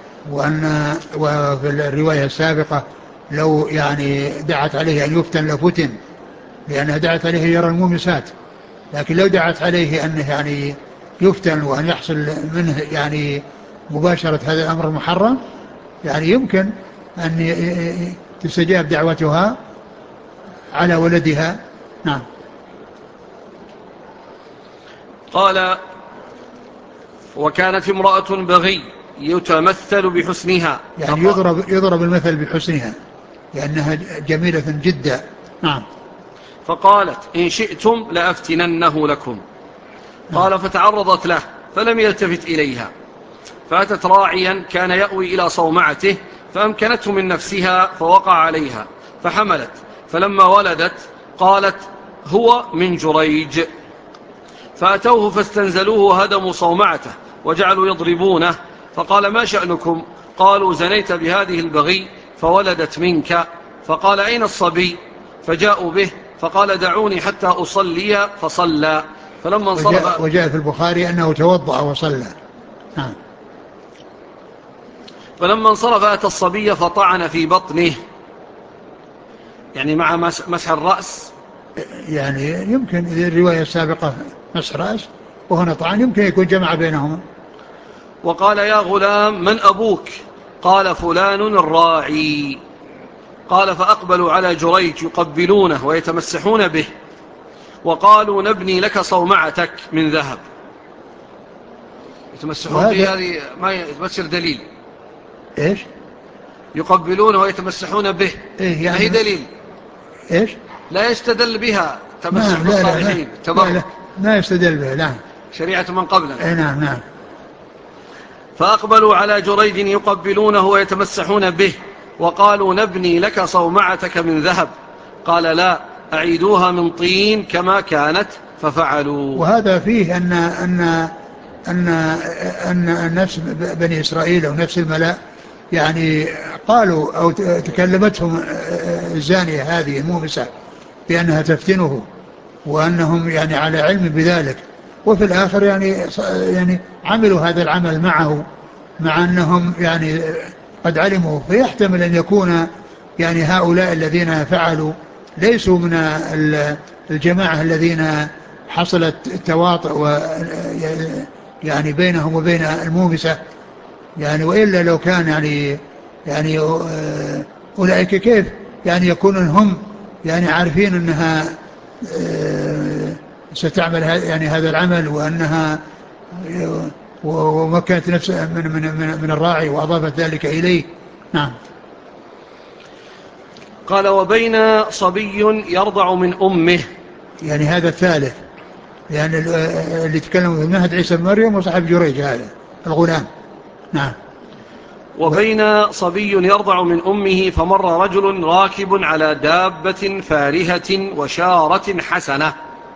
وفي الرواية السابقة لو يعني دعت عليه أن يفتن لفتن، لأنها دعت عليه يرى المومسات، لكن لو دعت عليه أنه يعني يفتن وأن يحصل منه يعني مباشرة هذا الأمر المحرم، يعني يمكن أن تستجاب دعوتها على ولدها. نعم. قال: وكانت امرأة بغي يتمثل بحسنها، يعني يضرب المثل بحسنها لأنها جميلة جدا. نعم. فقالت: إن شئتم لأفتننه لكم. نعم. قال: فتعرضت له فلم يلتفت إليها، فأتت راعيا كان يأوي إلى صومعته فأمكنته من نفسها فوقع عليها فحملت، فلما ولدت قالت: هو من جريج. فأتوه فاستنزلوه هدموا صومعته وجعلوا يضربونه، فقال: ما شأنكم؟ قالوا: زنيت بهذه البغي فولدت منك. فقال: أين الصبي؟ فجاءوا به، فقال: دعوني حتى أصلي، فصلى. فلما انصرف وجاء في البخاري أنه توضأ وصلى. نعم. فلما انصرف أتى الصبي فطعن في بطنه، يعني مع مسح الرأس. يعني يمكن الرواية السابقة مسح رأس وهنا طعن، يمكن يكون جمع بينهما. وقال: يا غلام من أبوك؟ قال: فلان الراعي. قال: فأقبلوا على جريج يقبلونه ويتمسحون به، وقالوا: نبني لك صومعتك من ذهب. يتمسحون به، هذه ما يتمسر دليل. إيش؟ يقبلونه ويتمسحون به، إيه يعني ما هي دليل؟ إيش؟ لا يستدل بها تمسح نعم. بالصالحين لا ما يستدل به. نعم. شريعة من قبلنا. نعم. نعم. فأقبلوا على جريج يقبلونه ويتمسحون به، وقالوا: نبني لك صومعتك من ذهب. قال: لا، أعيدوها من طين كما كانت. ففعلوا. وهذا فيه أن نفس بني إسرائيل أو نفس الملأ يعني قالوا أو تكلمتهم الزانية هذه المومسة بأنها تفتنه، وأنهم يعني على علم بذلك، وفي الآخر يعني عملوا هذا العمل معه، مع أنهم يعني قد علموا. فيحتمل أن يكون يعني هؤلاء الذين فعلوا ليسوا من الجماعة الذين حصلت التواطؤ يعني بينهم وبين المومسة، يعني وإلا لو كان يعني أولئك كيف يعني يكونون هم يعني عارفين أنها ستعمل يعني هذا العمل، وأنها ومكنت نفسها من الراعي وأضافت ذلك إليه. نعم. قال: وبين صبي يرضع من أمه. يعني هذا الثالث، يعني اللي تكلموا في المهد عيسى بن مريم وصاحب جريج هذا الغلام. نعم. وبين صبي يرضع من أمه فمر رجل راكب على دابة فارهة وشارة حسنة.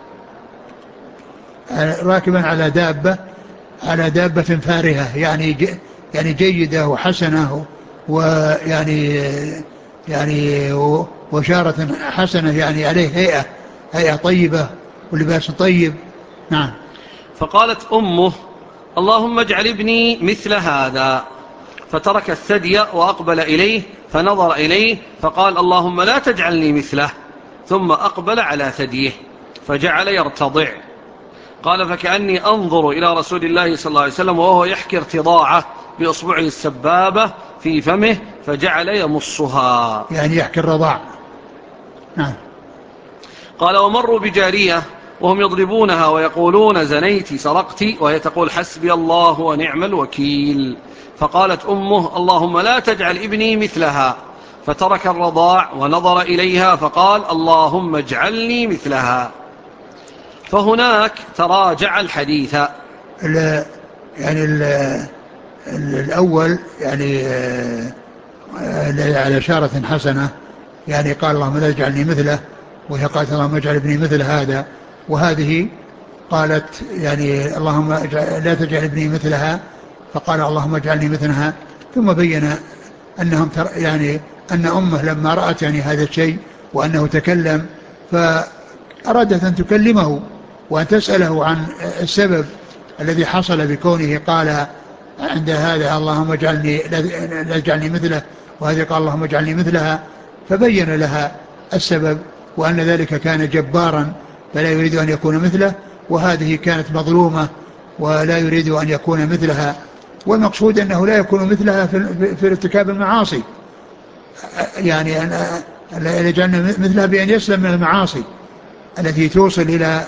راكبا على دابة فارهة، يعني جيدة وحسنة، ويعني يعني وشارة حسنة، يعني عليه هيئة طيبة ولباس طيب. نعم. فقالت أمه: اللهم اجعل ابني مثل هذا. فترك الثدي وأقبل إليه فنظر إليه فقال: اللهم لا تجعلني مثله. ثم أقبل على ثديه فجعل يرتضع. قال: فكأني أنظر إلى رسول الله صلى الله عليه وسلم وهو يحكي ارتضاعه بأصبعه السبابة في فمه فجعل يمصها، يعني يحكي الرضاع. نعم. قال: ومروا بجارية وهم يضربونها ويقولون: زنيت سرقت، وهي تقول: حسبي الله ونعم الوكيل. فقالت أمه: اللهم لا تجعل ابني مثلها. فترك الرضاع ونظر إليها فقال: اللهم اجعلني مثلها. فهناك تراجع الحديث. يعني الأول يعني على شارة حسنة، يعني قال اللهم لا تجعلني مثله، وهي قالت اللهم اجعل ابني مثل هذا، وهذه قالت يعني اللهم لا تجعل ابني مثلها، فقال اللهم اجعلني مثلها. ثم بين أنهم يعني أن أمه لما رأت يعني هذا الشيء وأنه تكلم فأرادت أن تكلمه وأن تسأله عن السبب الذي حصل بكونه قال عند هذا اللهم اجعلني لا تجعلني مثله، وهذه قال اللهم اجعلني مثلها. فبين لها السبب وأن ذلك كان جبارا فلا يريد أن يكون مثله، وهذه كانت مظلومة ولا يريد أن يكون مثلها. والمقصود أنه لا يكون مثلها في ارتكاب المعاصي، يعني أن يجعلنا مثلها بأن يسلم من المعاصي التي توصل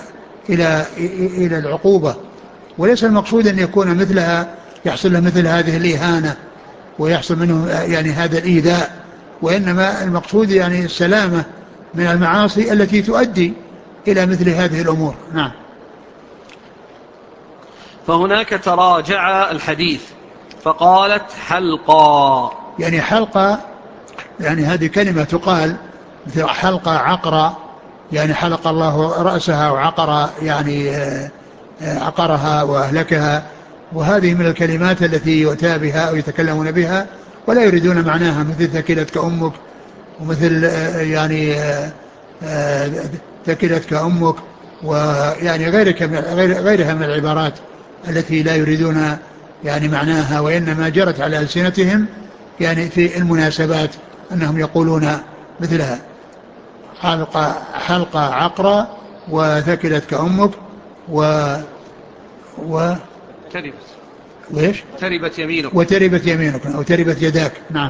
إلى العقوبة. وليس المقصود أن يكون مثلها يحصل له مثل هذه الإهانة ويحصل منه يعني هذا الإيذاء، وإنما المقصود يعني السلامة من المعاصي التي تؤدي إلى مثل هذه الأمور. نعم. فهناك تراجع الحديث فقالت حلقا، يعني حلقة، يعني هذه كلمة تقال مثل حلقة عقرة، يعني حلق الله رأسها وعقر يعني عقرها وأهلكها، وهذه من الكلمات التي يؤتى بها أو يتكلمون بها ولا يريدون معناها، مثل ثكلتك أمك، ومثل يعني ثكلتك أمك، ويعني غيرها من العبارات التي لا يريدون يعني معناها، وإنما جرت على ألسنتهم يعني في المناسبات أنهم يقولون مثلها حلقة عقرة وثكلتك أمك و تربت وإيش؟ تربت يمينك وتربت يمينك أو تربت يداك. نعم.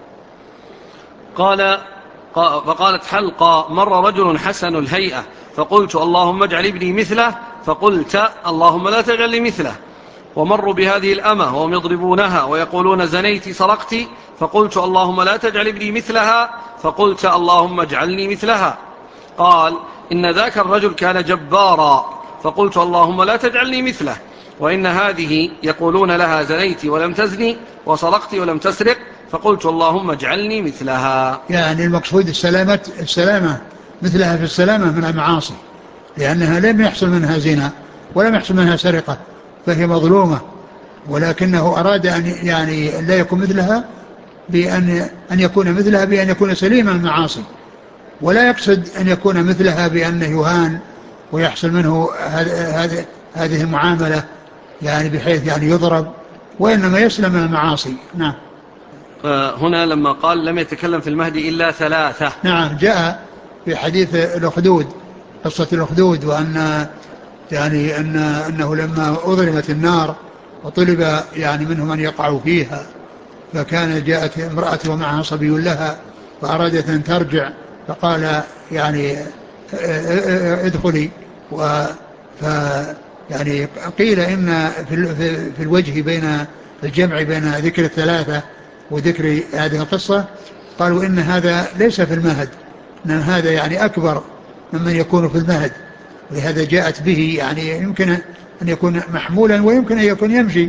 فقالت حلقا مر رجل حسن الهيئة فقلت اللهم اجعل ابني مثله، فقلت اللهم لا تجعل لي مثله. ومروا بهذه الأمة وهم يضربونها ويقولون زنيت سرقت، فقلت اللهم لا تجعل ابني مثلها، فقلت اللهم اجعلني مثلها. قال إن ذاك الرجل كان جبارا، فقلت اللهم لا تجعلني مثله. وإن هذه يقولون لها زنيت ولم تزني وسرقت ولم تسرق، فقلت اللهم اجعلني مثلها. يعني المقصود السلامة مثلها في السلامة من المعاصي، لأنها لم يحصل منها زنا ولم يحصل منها سرقة، فهي مظلومة، ولكنه أراد أن يعني لا يكون مثلها أن يكون مثلها بأن يكون سليما من المعاصي، ولا يقصد أن يكون مثلها بأنه يهان ويحصل منه هذه المعاملة يعني بحيث يعني يضرب، وإنما يسلم من المعاصي. نعم. هنا لما قال لم يتكلم في المهدي إلا ثلاثة. نعم، جاء في حديث الأخدود، قصة الأخدود، وأن يعني أنه لما أظلمت النار وطلب يعني منهم أن يقعوا فيها، فكان جاءت امرأة ومعها صبي لها فأرادت أن ترجع، فقال يعني ادخلي. ف يعني قيل إن في الوجه بين الجمع بين ذكر الثلاثة وذكر هذه القصة، قالوا إن هذا ليس في المهد، إن هذا يعني أكبر ممن يكون في المهد، ولهذا جاءت به، يعني يمكن أن يكون محمولا ويمكن أن يكون يمشي،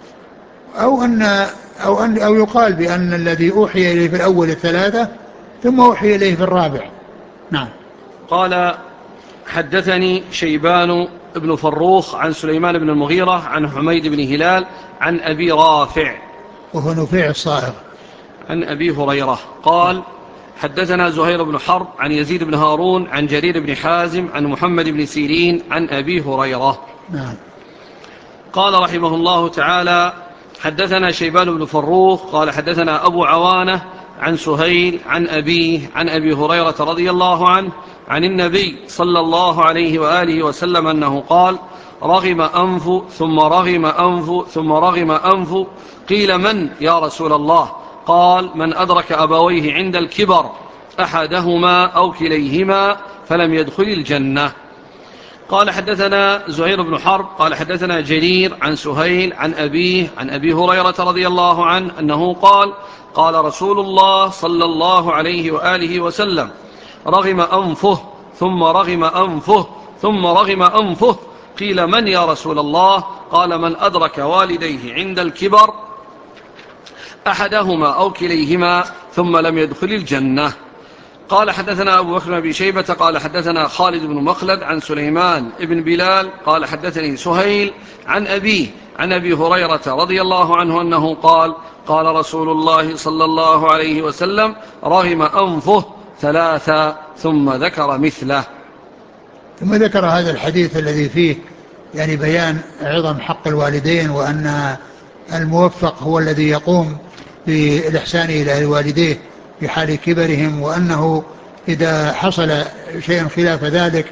أو يقال بأن الذي أوحي إليه في الأول الثلاثة ثم أوحي إليه في الرابع. نعم. قال حدثني شيبان ابن فروخ عن سليمان بن المغيرة عن حميد بن هلال عن أبي رافع وهو نفيع الصائغ عن أبي هريرة قال حدثنا زهير بن حرب عن يزيد بن هارون عن جرير بن حازم عن محمد بن سيرين عن أبي هريرة. نعم. قال رحمه الله تعالى حدثنا شيبان بن فروخ قال حدثنا أبو عوانة عن سهيل عن أبيه عن أبي هريرة رضي الله عنه عن النبي صلى الله عليه وآله وسلم أنه قال رغم أنف ثم رغم أنف ثم رغم أنف. قيل من يا رسول الله؟ قال من أدرك أبويه عند الكبر أحدهما أو كليهما فلم يدخل الجنة. قال حدثنا زهير بن حرب قال حدثنا جرير عن سهيل عن أبيه عن أبي هريرة رضي الله عنه أنه قال قال رسول الله صلى الله عليه وآله وسلم رغم أنفه ثم رغم أنفه ثم رغم أنفه. قيل من يا رسول الله؟ قال من أدرك والديه عند الكبر أحدهما أو كليهما ثم لم يدخل الجنة. قال حدثنا أبو بكر بن أبي شيبة قال حدثنا خالد بن مخلد عن سليمان بن بلال قال حدثني سهيل عن أبيه عن أبي هريرة رضي الله عنه أنه قال قال رسول الله صلى الله عليه وسلم رغم أنفه ثلاثة ثم ذكر مثله. ثم ذكر هذا الحديث الذي فيه يعني بيان عظم حق الوالدين، وأن الموفق هو الذي يقوم بالإحسان إلى والديه في حال كبرهم، وأنه إذا حصل شيء خلاف ذلك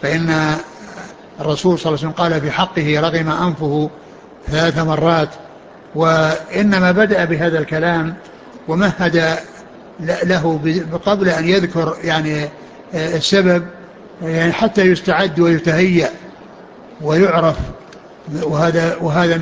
فإن الرسول صلى الله عليه وسلم قال في حقه رغم أنفه 3 مرات. وإنما بدأ بهذا الكلام ومهد له قبل أن يذكر يعني السبب، يعني حتى يستعد ويتهيأ ويعرف. وهذا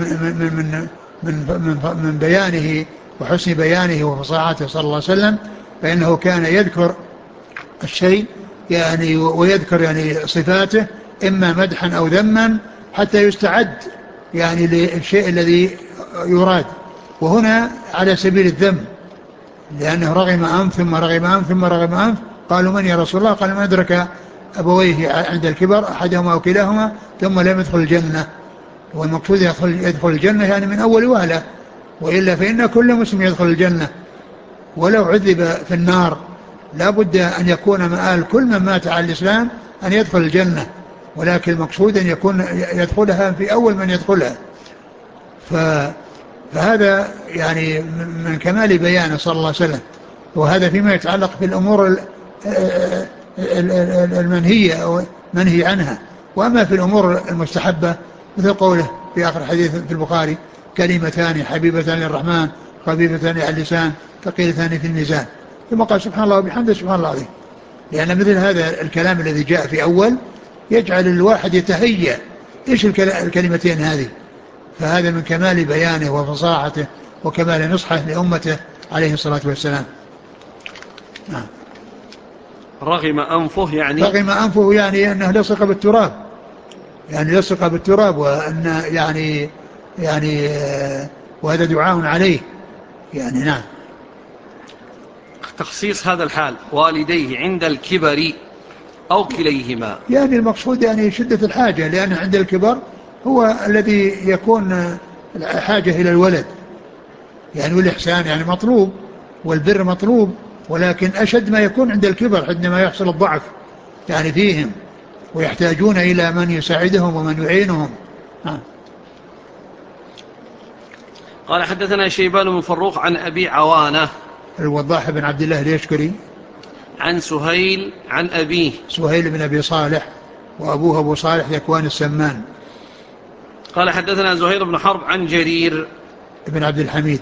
من بيانه وحسن بيانه وفصاحته صلى الله عليه وسلم، فإنه كان يذكر الشيء يعني ويذكر يعني صفاته إما مدحا أو ذما حتى يستعد يعني للشيء الذي يراد. وهنا على سبيل الذم، لأنه رغم أنف ثم رغم أنف ثم رغم أنف. قالوا من يا رسول الله؟ قال من أدرك أبويه عند الكبر أحدهما أو كلاهما ثم لم يدخل الجنة. والمقصود يدخل الجنة يعني من أول وهلة، وإلا فإن كل مسلم يدخل الجنة، ولو عذب في النار لا بد أن يكون مآل كل من مات على الإسلام أن يدخل الجنة، ولكن المقصود أن يكون يدخلها في أول من يدخلها. فهذا يعني من كمال بيانه صلى الله عليه وسلم. وهذا فيما يتعلق في الأمور المنهية أو منهي عنها. وأما في الأمور المستحبة مثل قوله في آخر حديث في البخاري: كلمتان حبيبتان للرحمن خفيفتان على اللسان ثقيلتان في الميزان. ثم قال سبحان الله وبحمده سبحان الله العظيم. لأن مثل هذا الكلام الذي جاء في أول يجعل الواحد يتهيأ إيش الكلمتين هذه. فهذا من كمال بيانه وفصاحته وكمال نصحه لأمته عليه الصلاة والسلام. نعم. رغم أنفه يعني أنه لصق بالتراب، يعني لصق بالتراب، وأن يعني وهذا دعاء عليه يعني. نعم. تخصيص هذا الحال والديه عند الكبر أو كليهما، يعني المقصود يعني شدة الحاجة، لأن عند الكبر هو الذي يكون حاجة إلى الولد يعني، والإحسان يعني مطلوب والبر مطلوب، ولكن أشد ما يكون عند الكبر عندما يحصل الضعف يعني فيهم ويحتاجون إلى من يساعدهم ومن يعينهم. قال حدثنا شيبان بن فروخ عن أبي عوانة الوضاح بن عبد الله اليشكري عن سهيل عن أبيه سهيل بن أبي صالح، وأبوه أبو صالح ذكوان السمان. قال حدثنا زهير بن حرب عن جرير بن عبد الحميد.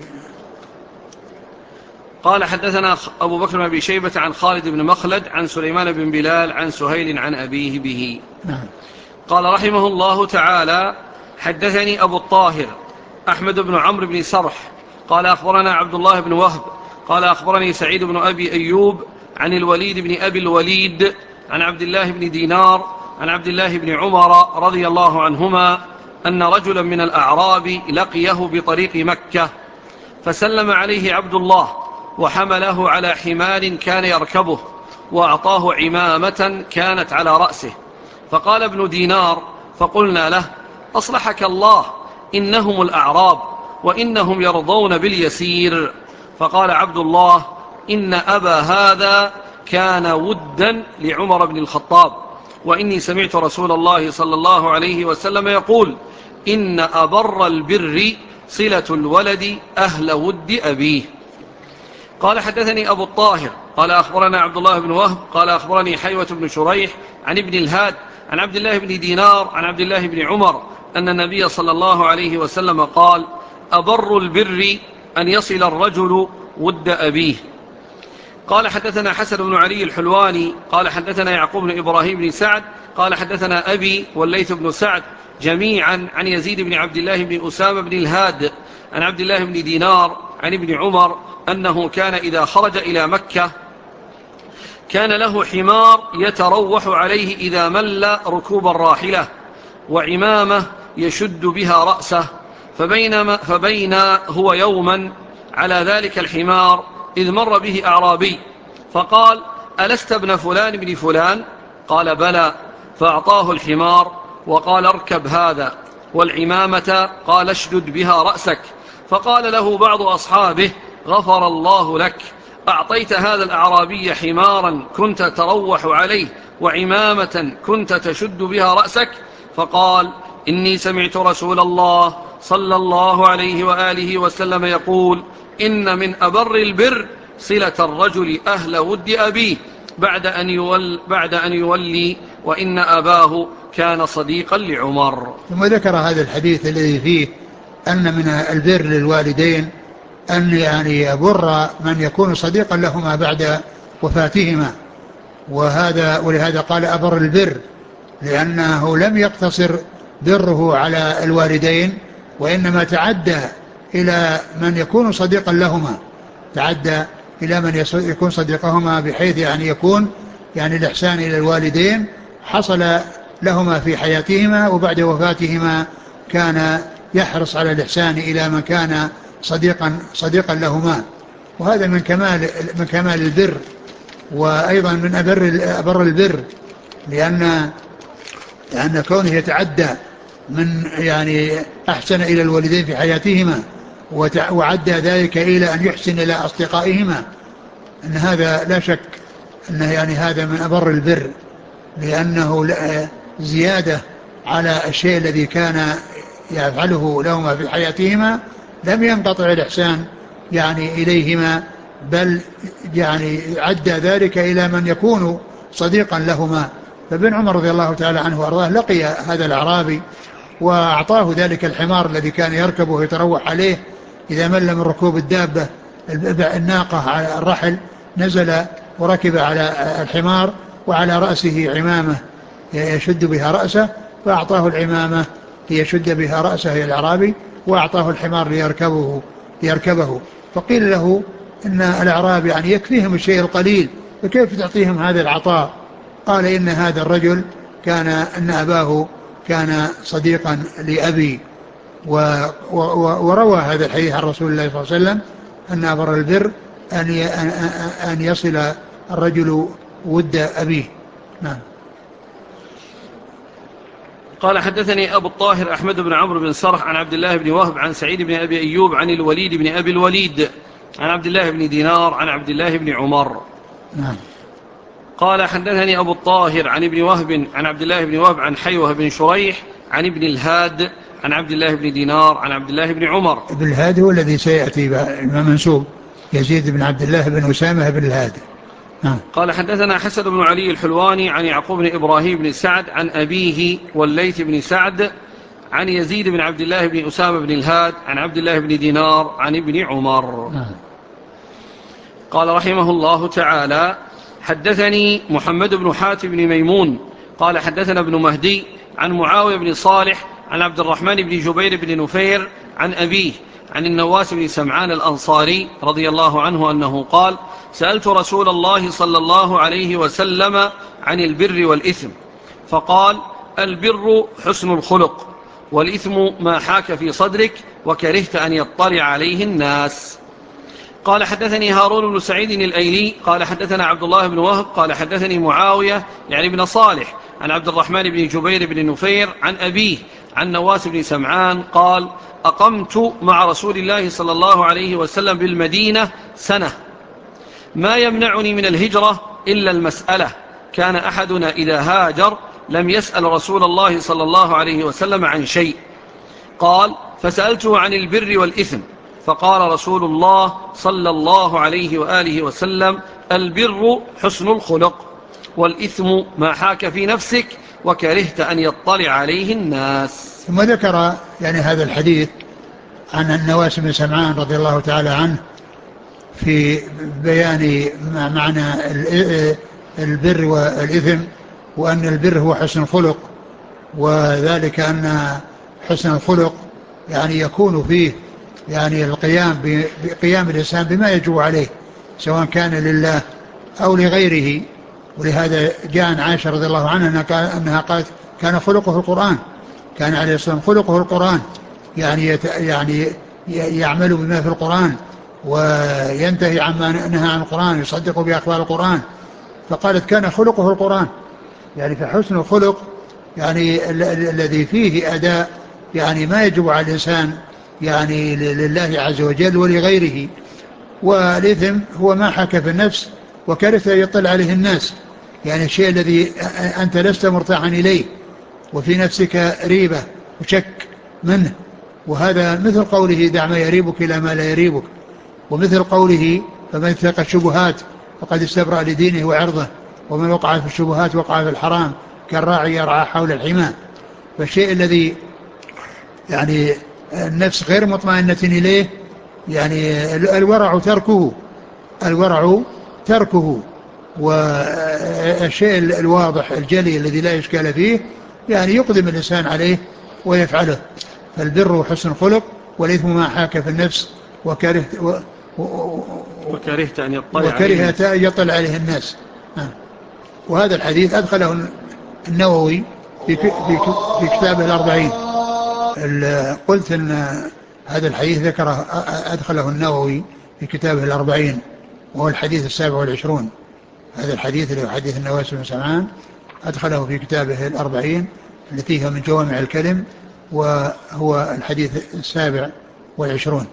قال حدثنا أبو بكر بن أبي شيبة عن خالد بن مخلد عن سليمان بن بلال عن سهيل عن أبيه به. نعم. قال رحمه الله تعالى: حدثني أبو الطاهر أحمد بن عمرو بن سرح قال أخبرنا عبد الله بن وهب قال أخبرني سعيد بن أبي أيوب عن الوليد بن أبي الوليد عن عبد الله بن دينار عن عبد الله بن عمر رضي الله عنهما أن رجلا من الأعراب لقيه بطريق مكة فسلم عليه عبد الله وحمله على حمار كان يركبه وأعطاه عمامة كانت على رأسه. فقال ابن دينار فقلنا له: أصلحك الله، إنهم الأعراب وإنهم يرضون باليسير. فقال عبد الله: إن أبا هذا كان ودا لعمر بن الخطاب، وإني سمعت رسول الله صلى الله عليه وسلم يقول: إن أبر البر صلة الولد أهل ود أبيه. قال حدثني أبو الطاهر قال أخبرنا عبد الله بن وهب قال أخبرني حيوة بن شريح عن ابن الهاد عن عبد الله بن دينار عن عبد الله بن عمر أن النبي صلى الله عليه وسلم قال: أبر البر أن يصل الرجل ود أبيه. قال حدثنا حسن بن علي الحلواني قال حدثنا يعقوب بن إبراهيم بن سعد قال حدثنا أبي والليث بن سعد جميعا عن يزيد بن عبد الله بن أسامة بن الهاد عن عبد الله بن دينار عن ابن عمر أنه كان إذا خرج إلى مكة كان له حمار يتروح عليه إذا مل ركوب الراحلة وعمامة يشد بها رأسه، فبين هو يوما على ذلك الحمار إذ مر به أعرابي فقال: ألست ابن فلان بن فلان؟ قال: بلى. فأعطاه الحمار وقال: اركب هذا، والعمامة قال: اشدد بها رأسك. فقال له بعض أصحابه: غفر الله لك، أعطيت هذا الأعرابي حمارا كنت تروح عليه وعمامة كنت تشد بها رأسك. فقال: إني سمعت رسول الله صلى الله عليه وآله وسلم يقول: إن من أبر البر صلة الرجل أهل ود أبيه بعد أن يولي وإن أباه كان صديقا لعمر. ثم ذكر هذا الحديث الذي فيه أن من البر للوالدين أن يعني يبر من يكون صديقا لهما بعد وفاتهما، ولهذا قال أبر البر، لأنه لم يقتصر بره على الوالدين، وإنما تعدى إلى من يكون صديقا لهما، تعدى إلى من يكون صديقهما، بحيث يعني يكون يعني الإحسان إلى الوالدين حصل لهما في حياتهما، وبعد وفاتهما كان يحرص على الإحسان إلى من كان صديقا لهما. وهذا من كمال البر، وأيضا من أبر البر، لأن كونه يتعدى من يعني أحسن إلى الوالدين في حياتهما وعدى ذلك إلى أن يحسن إلى أصدقائهما، أن هذا لا شك أنه يعني هذا من أبر البر، لأنه زيادة على الشيء الذي كان يفعله لهما في حياتهما، لم ينقطع الإحسان يعني إليهما، بل يعني عدى ذلك إلى من يكون صديقا لهما. فابن عمر رضي الله تعالى عنه وأرضاه لقي هذا الأعرابي وأعطاه ذلك الحمار الذي كان يركبه ويتروح عليه إذا مل من ركوب الدابة الناقة على الرحل، نزل وركب على الحمار وعلى رأسه عمامة يشد بها رأسه، فأعطاه العمامة ليشد بها رأسه يا الأعرابي، وأعطاه الحمار ليركبه. فقيل له إن الأعراب يعني يكفيهم الشيء القليل، فكيف تعطيهم هذا العطاء؟ قال إن هذا الرجل أن أباه كان صديقا لأبي. وروى هذا الحديث عن رسول الله صلى الله عليه وسلم أن أبر البر أن يصل الرجل ود أبيه. نعم. قال حدثني أبو الطاهر أحمد بن عمرو بن سرح عن عبد الله بن وهب عن سعيد بن أبي أيوب عن الوليد بن أبي الوليد عن عبد الله بن دينار عن عبد الله بن عمر. نعم. قال حدثني أبو الطاهر عن ابن وهب عن عبد الله بن وهب عن حيوة بن شريح عن ابن الهاد عن عبد الله بن دينار عن عبد الله بن عمر. ابن الهاد هو الذي سيأتي منسوب يزيد بن عبد الله بن أسامة بن الهاد. قال حدثنا حسن بن علي الحلواني عن يعقوب بن إبراهيم بن سعد عن أبيه والليث بن سعد عن يزيد بن عبد الله بن أسامة بن الهاد عن عبد الله بن دينار عن ابن عمر. قال رحمه الله تعالى حدثني محمد بن حاتم بن ميمون قال حدثنا ابن مهدي عن معاوية بن صالح عن عبد الرحمن بن جبير بن نفير عن أبيه عن النواس بن سمعان الأنصاري رضي الله عنه أنه قال سألت رسول الله صلى الله عليه وسلم عن البر والإثم فقال البر حسن الخلق والإثم ما حاك في صدرك وكرهت أن يطلع عليه الناس. قال حدثني هارون بن سعيد الأيلي قال حدثنا عبد الله بن وهب قال حدثني معاوية يعني بن صالح عن عبد الرحمن بن جبير بن نفير عن أبيه عن نواس بن سمعان قال أقمت مع رسول الله صلى الله عليه وسلم بالمدينة سنة ما يمنعني من الهجرة إلا المسألة كان أحدنا إذا هاجر لم يسأل رسول الله صلى الله عليه وسلم عن شيء. قال فسألته عن البر والإثم فقال رسول الله صلى الله عليه وآله وسلم البر حسن الخلق والإثم ما حاك في نفسك وكرهت أن يطلع عليه الناس. ثم ذكر يعني هذا الحديث عن النواس بن سمعان رضي الله تعالى عنه في بيان معنى البر والإثم، وأن البر هو حسن الخلق، وذلك أن حسن الخلق يعني يكون فيه يعني بقيام الإنسان بما يجب عليه سواء كان لله أو لغيره. ولهذا جاء عن عائشة رضي الله عنها أنها قالت كان خلقه القرآن، كان عليه الصلاة والسلام خلقه القرآن، يعني يعمل بما في القرآن وينتهي عما نهى عن القرآن، يصدق بأخبار القرآن. فقالت كان خلقه القرآن، يعني فحسن الخلق يعني الذي فيه أداء يعني ما يجب على الإنسان يعني لله عز وجل ولغيره. والإثم هو ما حك في النفس وكرث يطلع عليه الناس، يعني الشيء الذي أنت لست مرتاحا إليه وفي نفسك ريبة وشك منه، وهذا مثل قوله دع ما يريبك إلى ما لا يريبك، ومثل قوله فمن اتقى الشبهات فقد استبرأ لدينه وعرضه ومن وقع في الشبهات وقع في الحرام كالراعي يرعى حول الحمى. فالشيء الذي يعني النفس غير مطمئنة إليه يعني الورع تركه. والشيء الواضح الجلي الذي لا إشكال فيه يعني يقدم الإنسان عليه ويفعله. فالبر حسن خلق، والإثم ما حاك في النفس وكرهت أن يطلع عليه الناس. وهذا الحديث أدخله النووي في كتابه الأربعين. قلت أن هذا الحديث أدخله النووي في كتابه الأربعين، وهو الحديث 27. هذا الحديث اللي هو حديث النواس بن سمعان أدخله في كتابه الأربعين التي هي من جوامع الكلم، وهو الحديث 27.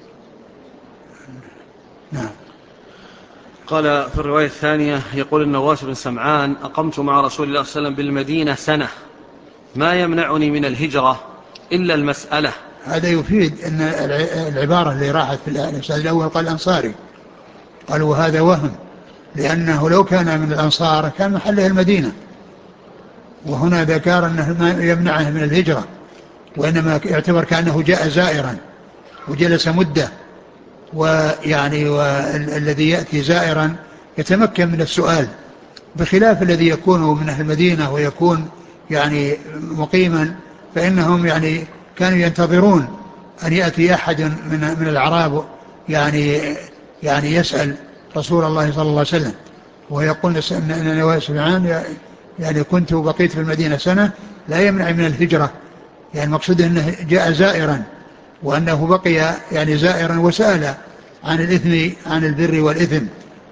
نعم. قال في الرواية الثانية يقول النواس بن سمعان: أقمت مع رسول الله صلى الله عليه وسلم بالمدينة سنة، ما يمنعني من الهجرة إلا المسألة. هذا يفيد أن العبارة اللي راحت في الأستاذ الأول قال الأنصاري، قال وهذا وهم، لأنه لو كان من الأنصار كان محله المدينة، وهنا ذكر أنه ما يمنعه من الهجرة، وإنما يعتبر كأنه جاء زائرا وجلس مدة، ويعني والذي يأتي زائرا يتمكن من السؤال، بخلاف الذي يكون من أهل المدينة ويكون يعني مقيما، فإنهم يعني كانوا ينتظرون أن يأتي أحد من الأعراب يعني يسأل رسول الله صلى الله عليه وسلم، ويقول أن نواس سمعان يعني كنت بقيت في المدينة سنة لا يمنع من الهجرة، يعني المقصود أنه جاء زائرا، وأنه بقي يعني زائرا وسأل عن الإثم، عن البر والإثم.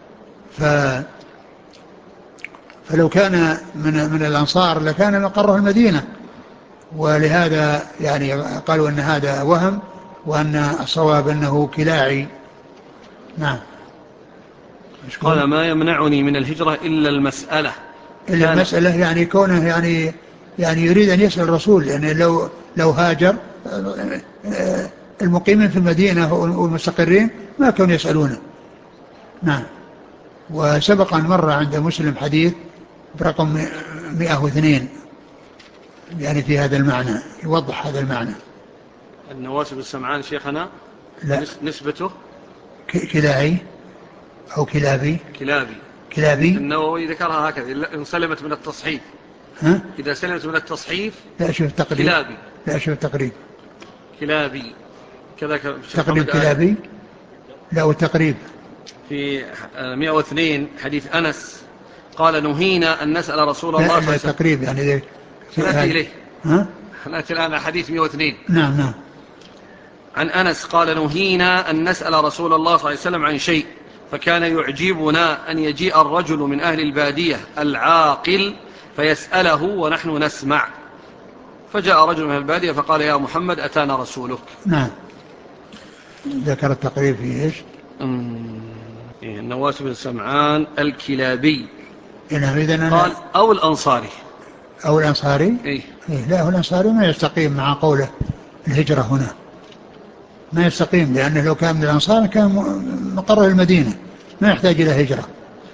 فلو كان من الأنصار لكان مقره المدينة، ولهذا يعني قالوا أن هذا وهم، وأن الصواب أنه كلاعي. نعم. قال ما يمنعني من الهجرة إلا المسألة. إلا المسألة يعني كونه يعني يريد أن يسأل الرسول، يعني لو هاجر المقيمين في المدينة والمستقرين ما كانوا يسألونه. نعم. وسبق أن مر عند مسلم حديث برقم 102 يعني في هذا المعنى، يوضح هذا المعنى. النواس بن سمعان شيخنا لا نسبته كلاعي أو كلابي. النووي ذكرها هكذا إن سلمت من التصحيف. ها؟ إذا سلمت من التصحيف لا أشوف التقريب. كلابي. لا أشوف التقريب. كلابي كذا تقريب كلابي. لا والتقريب في 102 حديث أنس قال نهينا أن نسأل رسول الله صلى الله عليه وسلم. التقريب يعني سنأتي إليه. ها؟ نأتي الآن حديث 102. نعم. عن أنس قال نهينا أن نسأل رسول الله صلى الله عليه وسلم عن شيء، فكان يعجبنا أن يجيء الرجل من أهل البادية العاقل فيسأله ونحن نسمع. فجاء رجل من البادية فقال يا محمد أتانا رسولك. نعم. ذكر التقريب في إيش؟ النواس بن سمعان الكلابي. قال أو الأنصاري. إيه؟ لا، هو الأنصاري ما يستقيم مع قوله الهجرة هنا، ما يستقيم، لأنه لو كان من الأنصار كان مقره المدينة ما يحتاج إلى هجرة،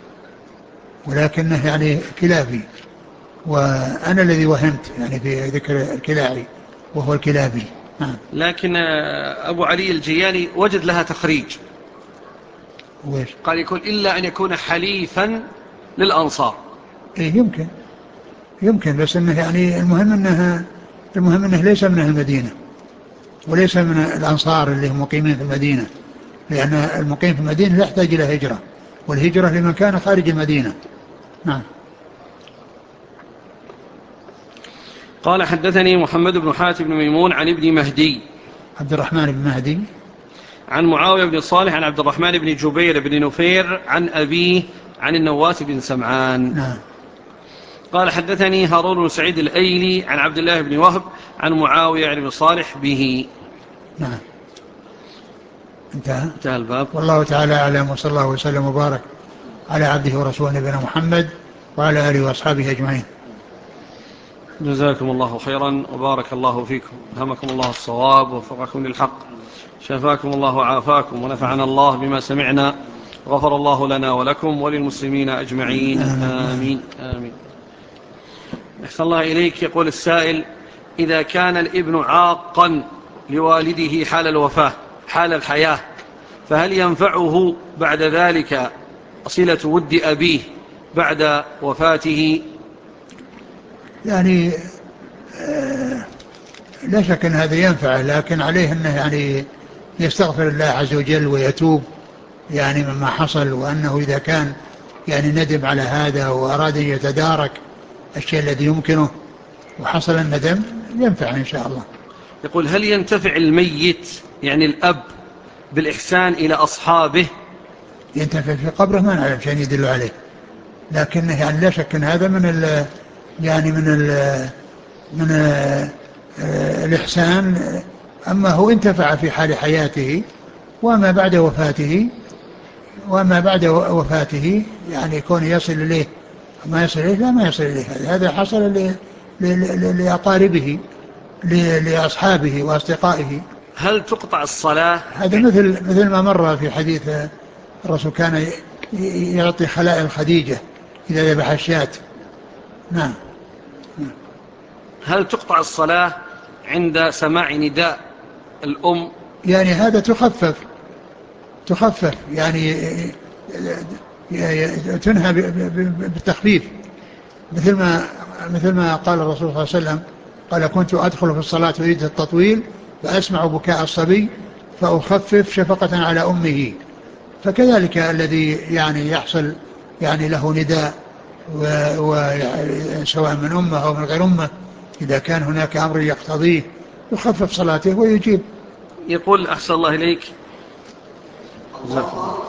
ولكنه يعني كلابي، وأنا الذي وهمت يعني في ذكر الكلاعي وهو الكلابي. لكن أبو علي الجياني وجد لها تخريج، قال يكون إلا أن يكون حليفا للأنصار. إيه يمكن بس أنه يعني المهم أنه ليس من المدينة وليس من الأنصار اللي هم مقيمين في المدينة، لأن المقيم في المدينة لا يحتاج إلى هجرة، والهجرة لمن كان خارج المدينة. نعم. قال حدثني محمد بن حاتم بن ميمون عن ابن مهدي عبد الرحمن بن مهدي عن معاوية بن صالح عن عبد الرحمن بن جبير بن نفير عن أبيه عن النواس بن سمعان. نعم. قال حدثني هارون بن سعيد الأيلي عن عبد الله بن وهب عن معاوية بن صالح به. نعم. انتهى الباب. والله تعالى أعلم، وصلى الله وسلم وبارك على عبده ورسوله نبينا محمد وعلى آله وأصحابه أجمعين. جزاكم الله خيرا وبارك الله فيكم، ألهمكم الله الصواب ووفقكم للحق، شفاكم الله وعافاكم، ونفعنا الله بما سمعنا، غفر الله لنا ولكم وللمسلمين أجمعين. آمين. أحسن الله إليك. يقول السائل: إذا كان الابن عاقا لوالده حال الوفاة حال الحياة، فهل ينفعه بعد ذلك صلة ود أبيه بعد وفاته؟ يعني لا شك أن هذا ينفعه، لكن عليه أنه يعني يستغفر الله عز وجل ويتوب يعني مما حصل، وأنه إذا كان يعني ندم على هذا وأراد أن يتدارك الشيء الذي يمكنه وحصل الندم ينفع إن شاء الله. يقول: هل ينتفع الميت يعني الأب بالإحسان إلى أصحابه؟ ينتفع في قبره ما نعلم شيء يدل عليه، لكن يعني لا شك أن هذا من ال يعني من الإحسان. أما هو انتفع في حال حياته، وما بعد وفاته يعني يكون يصل إليه ما يصل إليه لا ما يصل إليه، هذا حصل لأقاربه لأصحابه وأصدقائه. هل تقطع الصلاة؟ هذا مثل ما مر في حديث الرسول كان يعطي خلائل خديجة إذا ذبح الشاة. نعم. هل تقطع الصلاة عند سماع نداء الأم؟ يعني هذا تخفف يعني تنهى بالتخفيف، مثل ما قال الرسول صلى الله عليه وسلم قال: كنت أدخل في الصلاة أريد التطويل فأسمع بكاء الصبي فأخفف شفقة على أمه. فكذلك الذي يعني يحصل يعني له نداء سواء من أمه أو من غير أمه، إذا كان هناك أمر يقتضيه يخفف صلاته ويجيب. يقول: أحسن الله إليك.